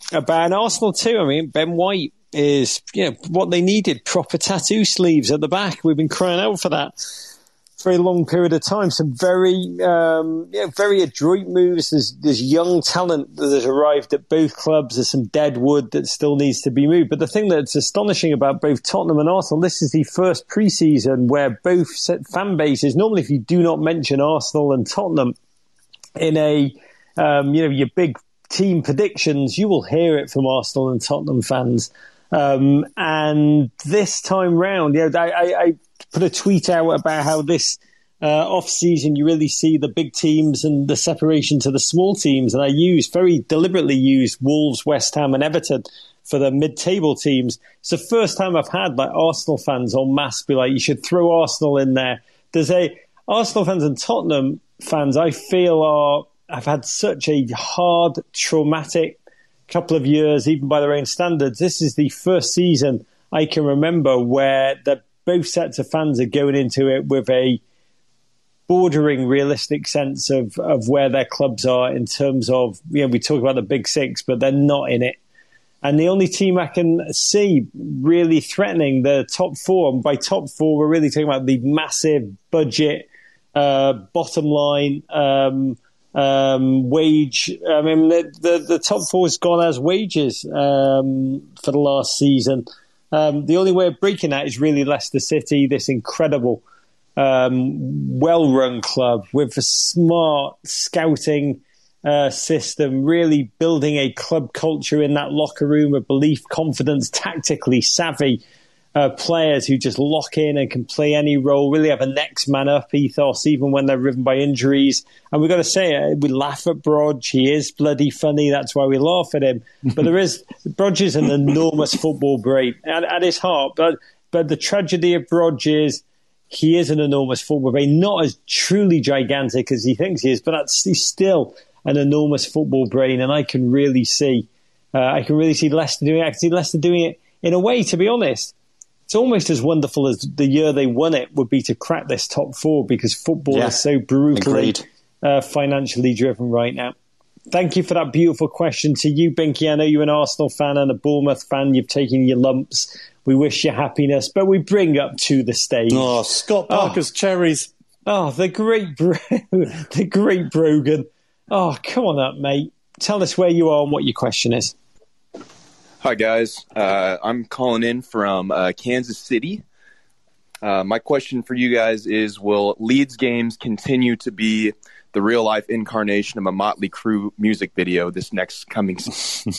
about an Arsenal too. I mean, Ben White is, you know, what they needed, proper tattoo sleeves at the back. We've been crying out for that for a long period of time. Some very, um, yeah, very adroit moves. There's, there's young talent that has arrived at both clubs. There's some dead wood that still needs to be moved. But the thing that's astonishing about both Tottenham and Arsenal, this is the first pre-season where both fan bases, normally if you do not mention Arsenal and Tottenham in a, um, you know, your big team predictions, you will hear it from Arsenal and Tottenham fans. Um, and this time round, you know, I, I, I put a tweet out about how this uh, off-season you really see the big teams and the separation to the small teams. And I used, very deliberately used Wolves, West Ham and Everton for the mid-table teams. It's the first time I've had like Arsenal fans en masse be like, you should throw Arsenal in there. There's a Arsenal fans and Tottenham fans, I feel, are have had such a hard, traumatic couple of years, even by their own standards. This is the first season I can remember where the both sets of fans are going into it with a bordering realistic sense of, of where their clubs are in terms of, you know, we talk about the big six, but they're not in it. And the only team I can see really threatening the top four, and by top four, we're really talking about the massive budget, uh, bottom line, um, um, wage. I mean, the, the, the top four has gone as wages um, for the last season. Um, the only way of breaking that is really Leicester City, this incredible, um, well-run club with a smart scouting uh, system, really building a club culture in that locker room of belief, confidence, tactically savvy uh, players who just lock in and can play any role, really have a next man up ethos, even when they're riven by injuries. And we've got to say it, we laugh at Brodge. He is bloody funny. That's why we laugh at him. But there is, Brodge is an enormous football brain at, at his heart. But, but the tragedy of Brodge is he is an enormous football brain, not as truly gigantic as he thinks he is, but that's, he's still an enormous football brain. And I can really see, uh, I can really see Leicester doing it. I can see Leicester doing it in a way, to be honest. It's almost as wonderful as the year they won it would be to crack this top four, because football yeah, is so brutally uh, financially driven right now. Thank you for that beautiful question to you, Binky. I know you're an Arsenal fan and a Bournemouth fan. You've taken your lumps. We wish you happiness, but we bring up to the stage. Oh, Scott Parker's oh. cherries. Oh, the great, Bro- the great Brogan. Oh, come on up, mate. Tell us where you are and what your question is. Hi, guys. Uh, I'm calling in from uh, Kansas City. Uh, my question for you guys is, will Leeds games continue to be the real-life incarnation of a Motley Crue music video this next coming season?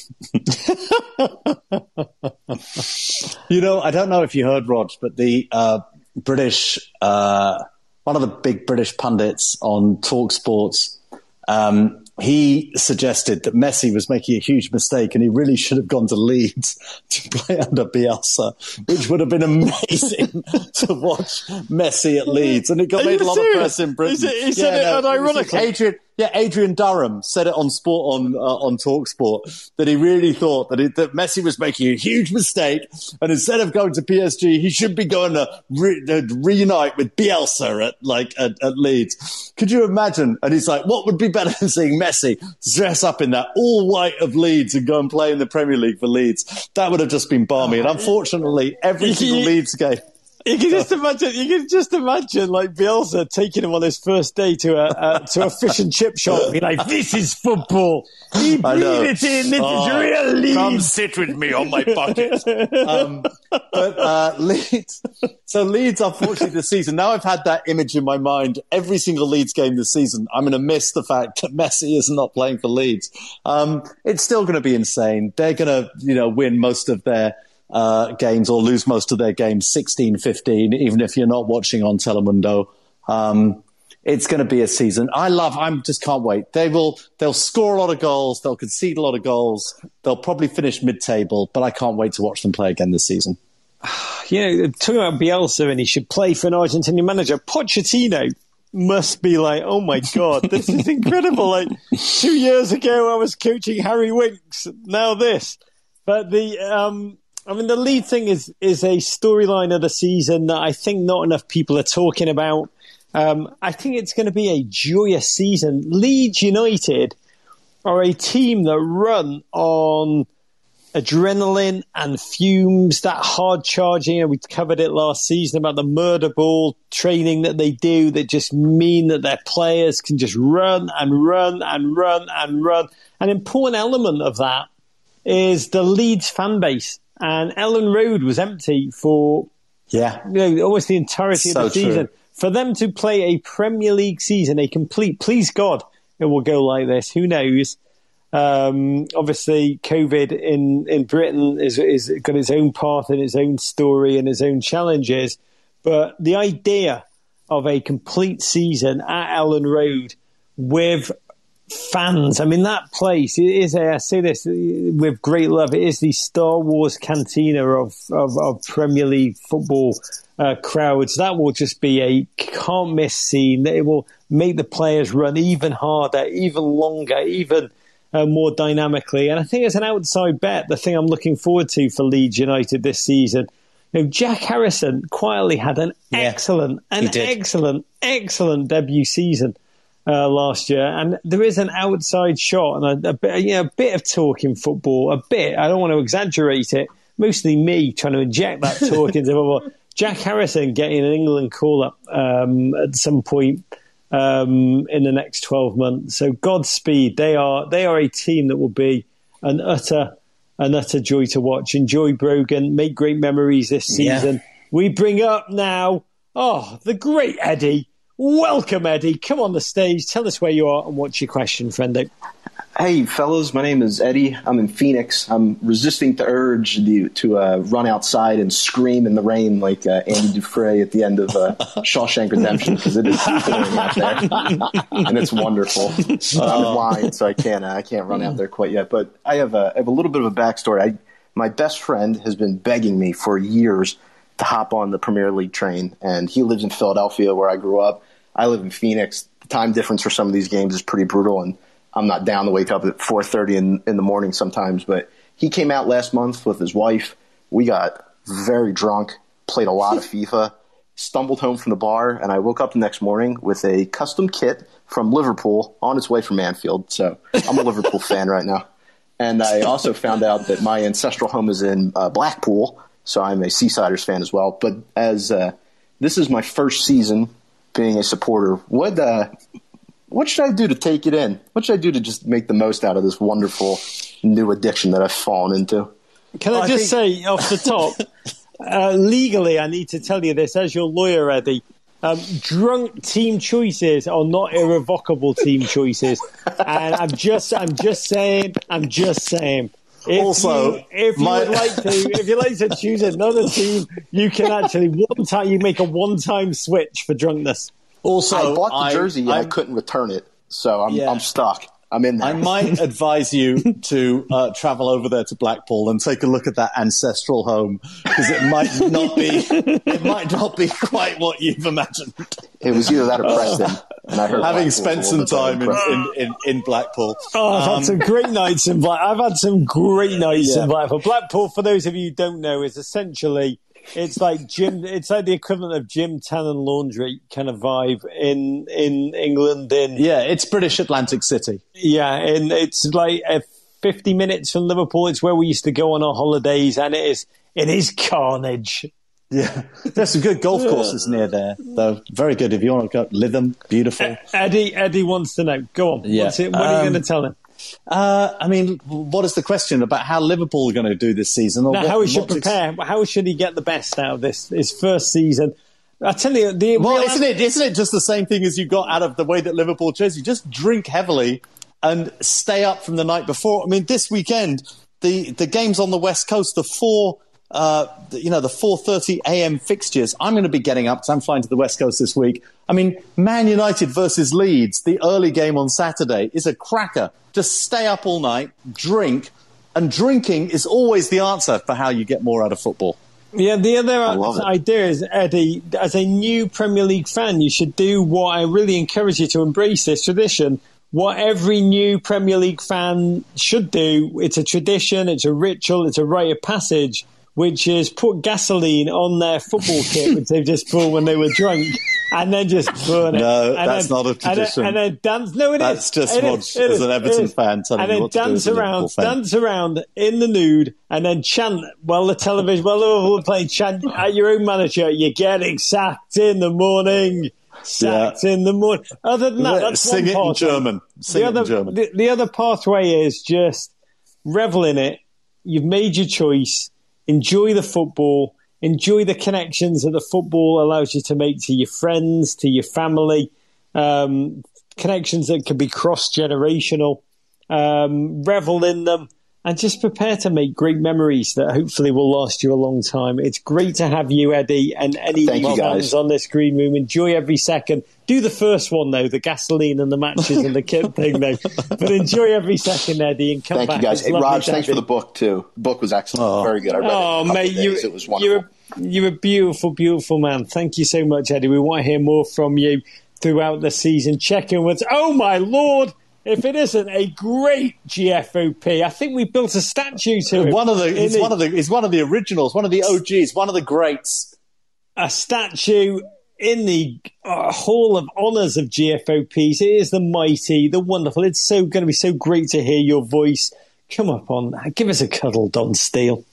You know, I don't know if you heard, Rog, but the uh, British, uh, one of the big British pundits on TalkSport, um, he suggested that Messi was making a huge mistake and he really should have gone to Leeds to play under Bielsa, which would have been amazing to watch Messi at Leeds. And it got Are made a lot serious? of press in Britain. Is it, he said yeah, it no, unironically. Adrian, yeah, Adrian Durham said it on Sport on uh, on TalkSport that he really thought that, it, that Messi was making a huge mistake, and instead of going to P S G, he should be going to, re- to reunite with Bielsa at like at, at Leeds. Could you imagine? And he's like, what would be better than seeing Messi dress up in that all white of Leeds and go and play in the Premier League for Leeds? That would have just been balmy. And unfortunately, every single Leeds game. You can just imagine. You can just imagine, like Bielsa taking him on his first day to a uh, to a fish and chip shop. Be like, "This is football. He breathed it in. This oh, is real Leeds. Come sit with me on my bucket." um, but uh, Leeds. So Leeds, unfortunately, this season. Now I've had that image in my mind. Every single Leeds game this season, I'm going to miss the fact that Messi is not playing for Leeds. Um, it's still going to be insane. They're going to, you know, win most of their Uh, games or lose most of their games sixteen fifteen, even if you're not watching on Telemundo. Um, it's going to be a season. I love, I just can't wait. They will, they'll score a lot of goals. They'll concede a lot of goals. They'll probably finish mid-table, but I can't wait to watch them play again this season. You know, talking about Bielsa and he should play for an Argentinian manager, Pochettino must be like, oh my God, this is incredible. Like two years ago, I was coaching Harry Winks. Now this. But the, um, I mean, the lead thing is is a storyline of the season that I think not enough people are talking about. Um, I think it's going to be a joyous season. Leeds United are a team that run on adrenaline and fumes, that hard charging. You know, we covered it last season about the murder ball training that they do that just mean that their players can just run and run and run and run. An important element of that is the Leeds fan base. And Ellen Road was empty for yeah, you know, almost the entirety so of the season. True. For them to play a Premier League season, a complete, please God, it will go like this. Who knows? Um, obviously, COVID in, in Britain is, is got its own path and its own story and its own challenges. But the idea of a complete season at Ellen Road with fans, I mean, that place, it is, a, I say this with great love, it is the Star Wars cantina of, of, of Premier League football uh, crowds. That will just be a can't miss scene. It will make the players run even harder, even longer, even uh, more dynamically. And I think as an outside bet, the thing I'm looking forward to for Leeds United this season, you know, Jack Harrison quietly had an yeah, excellent, an excellent, excellent debut season uh, last year. And there is an outside shot and a, a, bit, you know, a bit of talk in football, a bit. I don't want to exaggerate it. Mostly me trying to inject that talk into football. Jack Harrison getting an England call-up um, at some point um, in the next twelve months. So Godspeed. They are they are a team that will be an utter an utter joy to watch. Enjoy Brogan. Make great memories this season. Yeah. We bring up now, oh, the great Eddie. Welcome, Eddie. Come on the stage. Tell us where you are and what's your question, friendo. Hey, fellas. My name is Eddie. I'm in Phoenix. I'm resisting the urge to, to uh, run outside and scream in the rain like uh, Andy Dufresne at the end of uh, Shawshank Redemption because it is pouring out there, and it's wonderful. Uh, I'm blind, so I can't uh, I can't run out there quite yet. But I have a, I have a little bit of a backstory. I, my best friend has been begging me for years to hop on the Premier League train, and he lives in Philadelphia, where I grew up. I live in Phoenix. The time difference for some of these games is pretty brutal, and I'm not down to wake up at four thirty in, in the morning sometimes. But he came out last month with his wife. We got very drunk, played a lot of FIFA, stumbled home from the bar, and I woke up the next morning with a custom kit from Liverpool on its way from Anfield. So I'm a Liverpool fan right now. And I also found out that my ancestral home is in uh, Blackpool, so I'm a Seasiders fan as well. But as uh, this is my first season being a supporter, what uh, what should I do to take it in? What should I do to just make the most out of this wonderful new addiction that I've fallen into? Can I, I just think... say off the top, uh, legally, I need to tell you this as your lawyer, Eddie. Um, drunk team choices are not irrevocable team choices, and I'm just, I'm just saying, I'm just saying. If also, you, if you my... would like to, if you like to choose another team, you can actually one time you make a one-time switch for drunkenness. Also, I bought the I, jersey and I, I couldn't return it, so I'm, yeah. I'm stuck. I'm in there. I might advise you to uh, travel over there to Blackpool and take a look at that ancestral home, because it might not be it might not be quite what you've imagined. It was either that or Preston. And I heard Having spent some time in, in, in, in Blackpool. Oh, I've um, had some great nights in Blackpool. I've had some great nights yeah. in Blackpool. Blackpool, for those of you who don't know, is essentially, it's like gym, it's like the equivalent of Gym Tan and Laundry kind of vibe in, in England. In Yeah, it's British Atlantic City. Yeah, and it's like uh, fifty minutes from Liverpool. It's where we used to go on our holidays, and it is, it is carnage. Yeah, there's some good golf courses near there, though. Very good if you want to go. Lytham, beautiful. Eddie, Eddie wants to know. Go on. Yeah. What's it, what um, are you going to tell him? Uh, I mean, what is the question about how Liverpool are going to do this season? Or no, what, how he should prepare. Ex- how should he get the best out of this his first season? I tell you, the well, isn't it? Isn't it just the same thing as you got out of the way that Liverpool chose? You just drink heavily and stay up from the night before. I mean, this weekend the the games on the West Coast, the four. Uh, you know, the four thirty a.m. fixtures. I'm going to be getting up because I'm flying to the West Coast this week. I mean, Man United versus Leeds, the early game on Saturday, is a cracker. Just stay up all night, drink, and drinking is always the answer for how you get more out of football. Yeah, the other idea is, Eddie, as a new Premier League fan, you should do what I really encourage you to embrace this tradition. What every new Premier League fan should do. It's a tradition, it's a ritual, it's a rite of passage. which is put gasoline on their football kit, which they've just bought when they were drunk, and then just burn it. No, and that's then, not a tradition. And then, and then dance. No, it that's is. just it Rog, is, as is, an Everton fan, telling and you then what to do dance as a Liverpool around, fan. dance around in the nude, and then chant while the television, while Liverpool are playing, chant at your own manager, "You're getting sacked in the morning." Sacked yeah. in the morning. Other than that, that's Sing one it pathway. in German. Sing the it other, in German. The, the other pathway is just revel in it. You've made your choice. Enjoy the football. Enjoy the connections that the football allows you to make to your friends, to your family. Um, connections that can be cross-generational. Um, revel in them. And just prepare to make great memories that hopefully will last you a long time. It's great to have you, Eddie, and any fans on this green room. Enjoy every second. Do the first one, though, the gasoline and the matches and the kit thing, though. But enjoy every second, Eddie, and come Thank back. Thank you, guys. Hey, Raj, thanks for the book, too. The book was excellent. Oh. Very good. I read oh, it in a mate, you, it was wonderful. You're, you're a beautiful, beautiful man. Thank you so much, Eddie. We want to hear more from you throughout the season. Check in with... Oh, my Lord! If it isn't a great G F O P, I think we built a statue to him. One of the, he's the, one of the, he's one of the originals, one of the O Gs, one of the greats. A statue in the uh, Hall of Honours of G F O Ps. It is the mighty, the wonderful. It's so going to be so great to hear your voice. Come up on, give us a cuddle, Don Steele.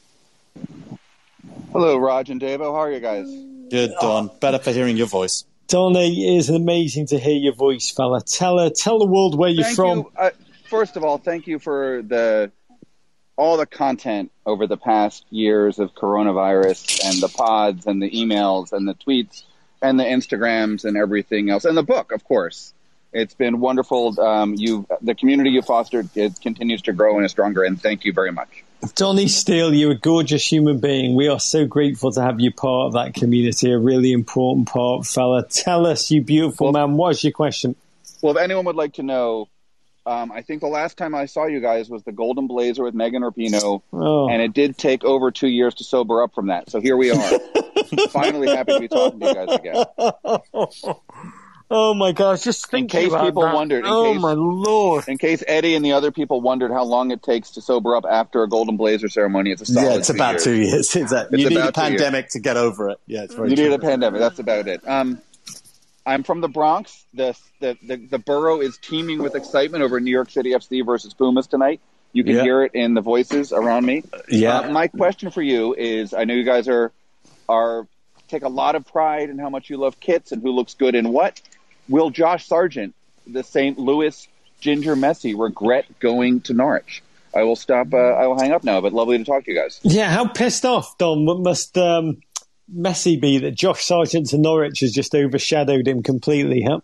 Hello, Raj and Davo. How are you guys? Good, Don. Oh. Better for hearing your voice. Donny, it is amazing to hear your voice, fella. Tell her, tell the world where you're thank from. You. Uh, first of all, thank you for the all the content over the past years of coronavirus and the pods and the emails and the tweets and the Instagrams and everything else. And the book, of course. It's been wonderful. Um, you, the community you fostered, it continues to grow and is stronger, and thank you very much. Donny Steele, you're a gorgeous human being. We are so grateful to have you part of that community, a really important part, fella. Tell us, you beautiful well, man, what's your question? Well, if anyone would like to know, um, I think the last time I saw you guys was the Golden Blazer with Megan Rapinoe, oh. and it did take over two years to sober up from that. So here we are. Finally happy to be talking to you guys again. Oh my gosh! Just thinking in case about people that. wondered. In oh case, my Lord! In case Eddie and the other people wondered how long it takes to sober up after a Golden Blazer ceremony, it's a solid yeah, it's two about years. two years. It's a, it's you need a pandemic to get over it. Yeah, it's very. You true. need a pandemic. That's about it. Um, I'm from the Bronx. The, the the the borough is teeming with excitement over New York City F C versus Pumas tonight. You can yeah. hear it in the voices around me. Yeah. Uh, my question for you is: I know you guys are are take a lot of pride in how much you love kits and who looks good in what. Will Josh Sargent, the Saint Louis Ginger Messi, regret going to Norwich? I will stop. Uh, I will hang up now, but lovely to talk to you guys. Yeah, how pissed off, Don, must um, Messi be that Josh Sargent to Norwich has just overshadowed him completely, huh?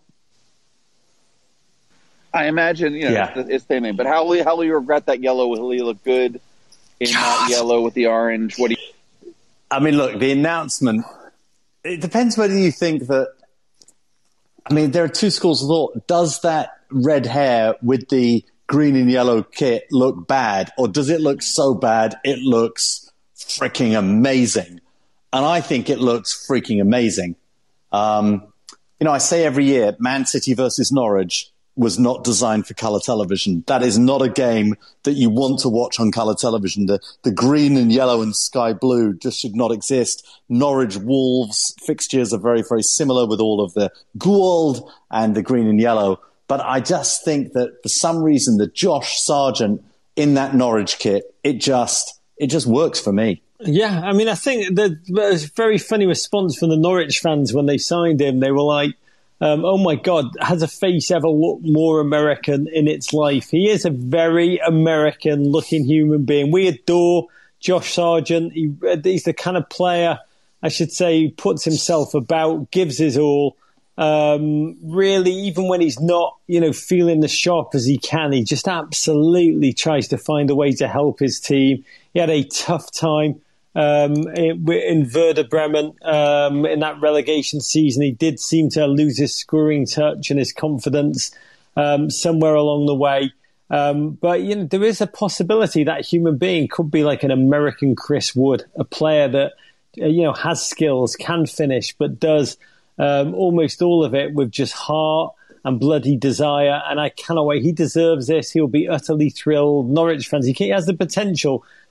I imagine, you know, yeah. it's, it's the name. But how will, how will you regret that yellow? Will he look good in that yellow with the orange? What do you... I mean, look, the announcement, it depends whether you think that, I mean, there are two schools of thought. Does that red hair with the green and yellow kit look bad? Or does it look so bad it looks freaking amazing? And I think it looks freaking amazing. Um, you know, I say every year, Man City versus Norwich was not designed for colour television. That is not a game that you want to watch on colour television. The, the green and yellow and sky blue just should not exist. Norwich Wolves fixtures are very, very similar with all of the gold and the green and yellow. But I just think that for some reason, the Josh Sargent in that Norwich kit, it just, it just works for me. Yeah, I mean, I think there was a very funny response from the Norwich fans when they signed him. They were like, Um, oh my God, has a face ever looked more American in its life? He is a very American looking human being. We adore Josh Sargent. He, he's the kind of player, I should say, who puts himself about, gives his all. Um, really, even when he's not, you know, feeling as sharp as he can, he just absolutely tries to find a way to help his team. He had a tough time. Um, in, in Werder Bremen, um, in that relegation season, he did seem to lose his scoring touch and his confidence um, somewhere along the way. Um, but you know, there is a possibility that human being could be like an American Chris Wood, a player that uh, you know has skills, can finish, but does um, almost all of it with just heart and bloody desire. And I cannot wait. He deserves this. He'll be utterly thrilled. Norwich fans, he has the potential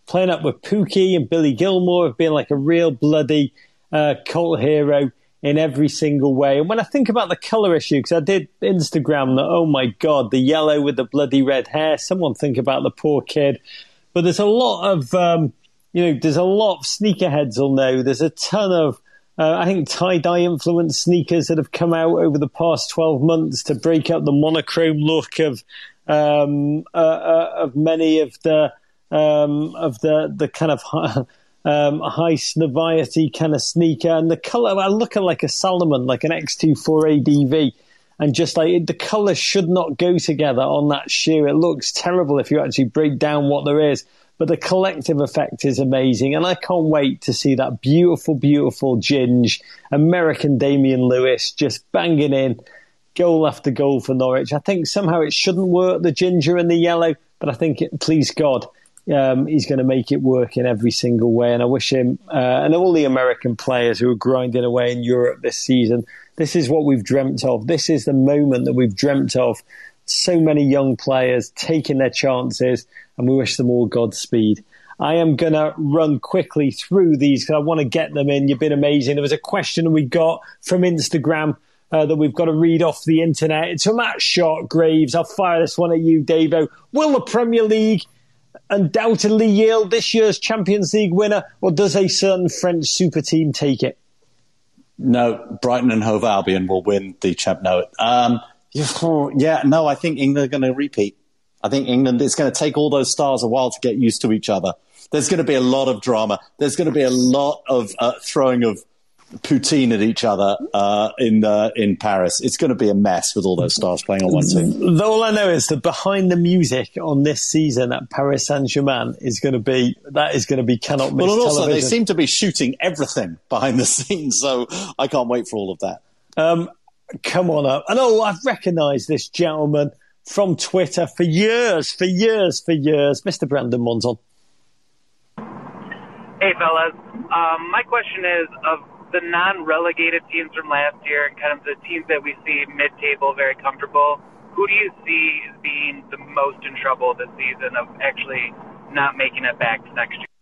playing up with Pookie and Billy Gilmore have been like a real bloody uh, cult hero in every single way. And when I think about the colour issue, because I did Instagram that, oh my God, the yellow with the bloody red hair, someone think about the poor kid. But there's a lot of, um, you know, there's a lot of sneakerheads will know. There's a ton of, uh, I think, tie-dye influenced sneakers that have come out over the past twelve months to break up the monochrome look of um, uh, uh, of many of the um, of the the kind of um, high snoviety kind of sneaker. And the colour, I look at like a Salomon, like an X twenty-four A D V, and just like the colours should not go together on that shoe. It looks terrible if you actually break down what there is. But the collective effect is amazing, and I can't wait to see that beautiful, beautiful Ginge, American Damian Lewis, just banging in goal after goal for Norwich. I think somehow it shouldn't work, the ginger and the yellow, but I think, it, please God, um, he's going to make it work in every single way. And I wish him uh, and all the American players who are grinding away in Europe this season, this is what we've dreamt of. This is the moment that we've dreamt of. So many young players taking their chances, and we wish them all Godspeed. I am going to run quickly through these because I want to get them in. You've been amazing. There was a question we got from Instagram uh, that we've got to read off the internet. It's from Matt Shot Graves. I'll fire this one at you, Davo. Will the Premier League undoubtedly yield this year's Champions League winner, or does a certain French super team take it? No, Brighton and Hove Albion will win the champ. No, um, yeah, no, I think England are going to repeat. I think England, it's going to take all those stars a while to get used to each other. There's going to be a lot of drama. There's going to be a lot of uh, throwing of poutine at each other uh, in uh, in Paris. It's going to be a mess with all those stars playing on one team. All I know is that behind the music on this season at Paris Saint-Germain is going to be, that is going to be cannot miss Well, and also television. they seem to be shooting everything behind the scenes, so I can't wait for all of that. Um, come on up. And oh, I've recognised this gentleman from Twitter for years, for years, for years. Mister Brandon Monton. Hey, fellas. Um, my question is, of the non-relegated teams from last year and kind of the teams that we see mid-table, very comfortable, who do you see as being the most in trouble this season of actually not making it back to next year?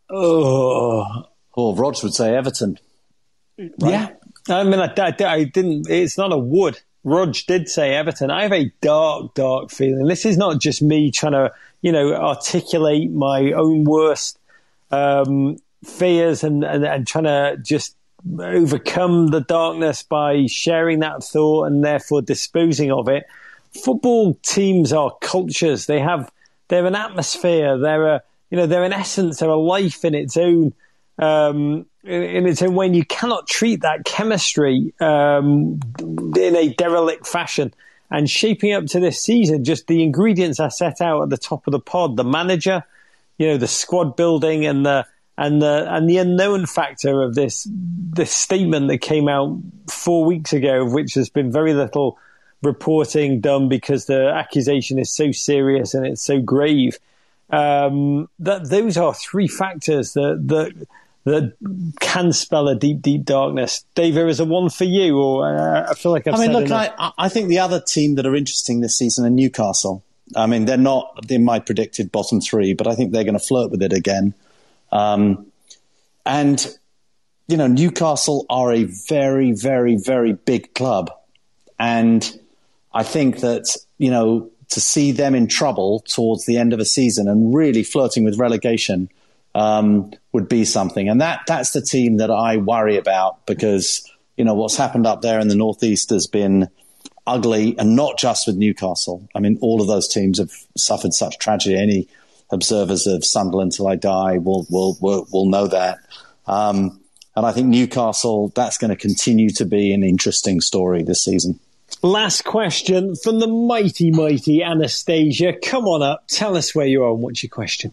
Oh, well, Rog would say Everton. Right? Yeah. I mean, I, I, I didn't, it's not a would. Rog did say Everton. I have a dark, dark feeling. This is not just me trying to, you know, articulate my own worst um, fears and, and, and trying to just overcome the darkness by sharing that thought and therefore disposing of it. Football teams are cultures. They have, they're an atmosphere. They're a, you know, they're an essence. They're a life in its own. Um, in its own way, and you cannot treat that chemistry um, in a derelict fashion. And shaping up to this season, just the ingredients I set out at the top of the pod, the manager, you know, the squad building and the and the and the unknown factor of this this statement that came out four weeks ago, of which there's been very little reporting done because the accusation is so serious and it's so grave. Um, that those are three factors that that. that can spell a deep, deep darkness. Dave, is there one for you? Or uh, I feel like I've I mean, said look, enough. I, I think the other team that are interesting this season are Newcastle. I mean, they're not in my predicted bottom three, but I think they're going to flirt with it again. Um, and, you know, Newcastle are a very, very, very big club. And I think that, you know, to see them in trouble towards the end of a season and really flirting with relegation Um, would be something. And that that's the team that I worry about because, you know, what's happened up there in the Northeast has been ugly, and not just with Newcastle. I mean, all of those teams have suffered such tragedy. Any observers of Sunderland Till I Die will will will, will know that. Um, and I think Newcastle, that's going to continue to be an interesting story this season. Last question from the mighty, mighty Anastasia. Come on up. Tell us where you are and what's your question.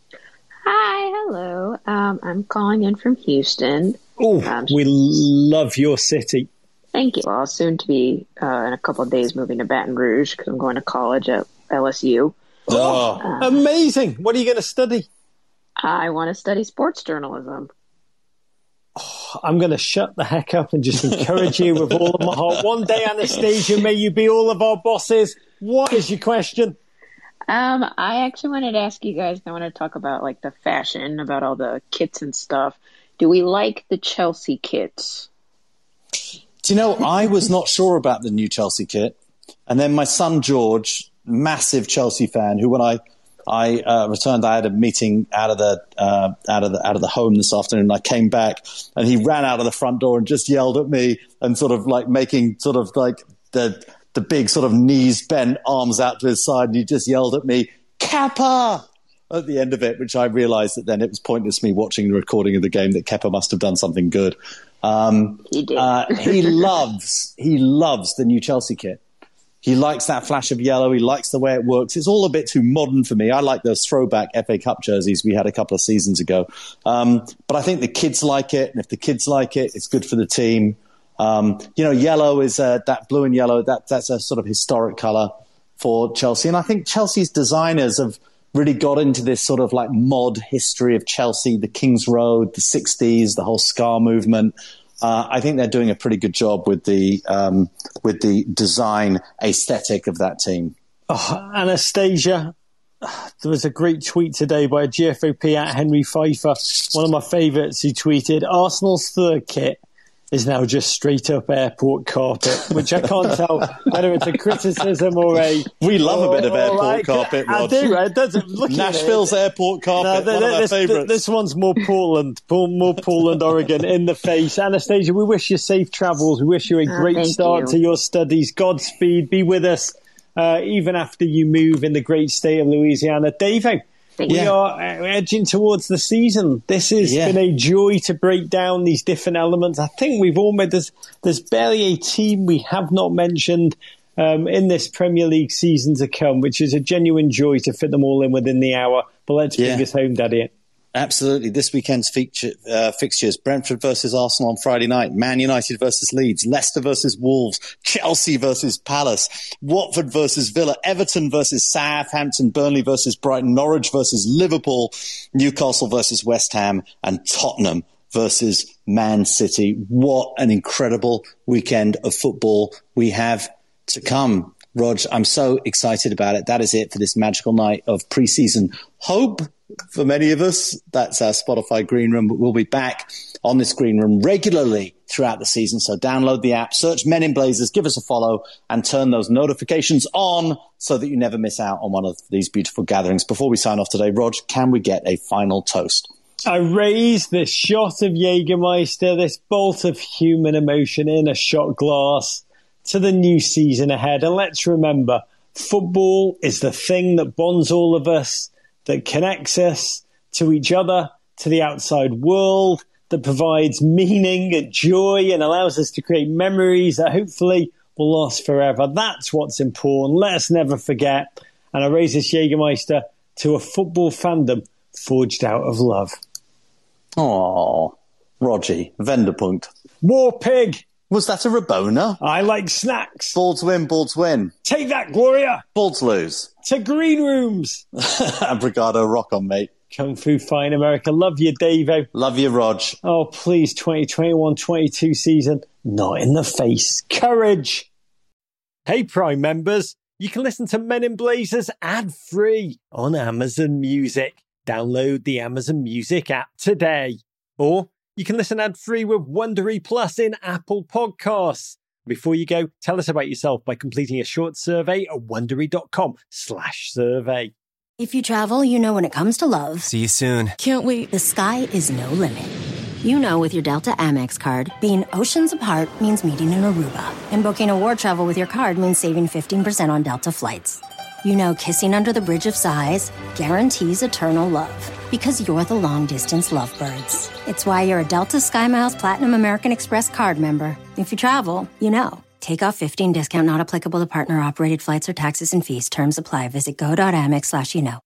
Hi, hello. Um, I'm calling in from Houston. Oh, um, we love your city. Thank you. Well, I'll soon to be, uh, in a couple of days, moving to Baton Rouge because I'm going to college at L S U. Oh, uh, amazing. What are you going to study? I want to study sports journalism. Oh, I'm going to shut the heck up and just encourage you with all of my heart. One day, Anastasia, may you be all of our bosses. What is your question? Um, I actually wanted to ask you guys, I want to talk about like the fashion, about all the kits and stuff. Do we like the Chelsea kits? Do you know, I was not sure about the new Chelsea kit. And then my son, George, massive Chelsea fan, who when I, I uh, returned, I had a meeting out of the, uh, out of the, out of the home this afternoon. I came back and he ran out of the front door and just yelled at me and sort of like making sort of like the, the big sort of knees bent, arms out to his side. And he just yelled at me, Kappa! At the end of it, which I realized that then it was pointless me watching the recording of the game, that Kepa must have done something good. Um, he did. uh, he loves, he loves the new Chelsea kit. He likes that flash of yellow. He likes the way it works. It's all a bit too modern for me. I like those throwback F A Cup jerseys we had a couple of seasons ago. Um, but I think the kids like it. And if the kids like it, it's good for the team. Um, you know, yellow is uh, that blue and yellow. That, that's a sort of historic color for Chelsea. And I think Chelsea's designers have really got into this sort of like mod history of Chelsea, the King's Road, the sixties, the whole Scar movement. Uh, I think they're doing a pretty good job with the um, with the design aesthetic of that team. Oh, Anastasia, there was a great tweet today by a G F O P at Henry Pfeiffer, one of my favourites, who tweeted, Arsenal's third kit is now just straight up airport carpet, which I can't tell whether it's a criticism or a... We love or, a bit of airport like, carpet, Rod. I do, right? It doesn't look Nashville's at it. airport carpet, no, one of our this, favourites. This one's more Portland, more Portland, Oregon, in the face. Anastasia, we wish you safe travels. We wish you a great oh, start you. to your studies. Godspeed. Be with us uh, even after you move in the great state of Louisiana. David, we yeah. are edging towards the season. This has yeah. been a joy to break down these different elements. I think we've all made this. There's barely a team we have not mentioned um, in this Premier League season to come, which is a genuine joy to fit them all in within the hour. But let's yeah. bring us home, Daddy. Absolutely. This weekend's feature, uh, fixtures, Brentford versus Arsenal on Friday night, Man United versus Leeds, Leicester versus Wolves, Chelsea versus Palace, Watford versus Villa, Everton versus Southampton, Burnley versus Brighton, Norwich versus Liverpool, Newcastle versus West Ham, and Tottenham versus Man City. What an incredible weekend of football we have to come. Rog, I'm so excited about it. That is it for this magical night of pre-season hope. For many of us, that's our Spotify Green Room, but we'll be back on this Green Room regularly throughout the season. So download the app, search Men in Blazers, give us a follow, and turn those notifications on so that you never miss out on one of these beautiful gatherings. Before we sign off today, Rog, can we get a final toast? I raise this shot of Jägermeister, this bolt of human emotion in a shot glass to the new season ahead. And let's remember, football is the thing that bonds all of us, that connects us to each other, to the outside world, that provides meaning and joy and allows us to create memories that hopefully will last forever. That's what's important. Let us never forget. And I raise this Jägermeister to a football fandom forged out of love. Oh, Rogie, Venderpunkt. War Pig. Was that a Rabona? I like snacks. Balls win, balls win. Take that, Gloria. Balls lose. To Green Rooms. Abrigado, rock on, mate. Kung Fu Fine America. Love you, Davo. Love you, Rog. Oh, please, twenty twenty-one twenty-two season. Not in the face. Courage. Hey, Prime members. You can listen to Men in Blazers ad-free on Amazon Music. Download the Amazon Music app today. Or you can listen ad-free with Wondery Plus in Apple Podcasts. Before you go, tell us about yourself by completing a short survey at wondery.com slash survey. If you travel, you know when it comes to love. See you soon. Can't wait. The sky is no limit. You know with your Delta Amex card, being oceans apart means meeting in Aruba. And booking a war travel with your card means saving fifteen percent on Delta flights. You know kissing under the bridge of sighs guarantees eternal love. Because you're the long-distance lovebirds. It's why you're a Delta SkyMiles Platinum American Express card member. If you travel, you know. Take off fifteen discount not applicable to partner-operated flights or taxes and fees. Terms apply. Visit go.amex slash you know.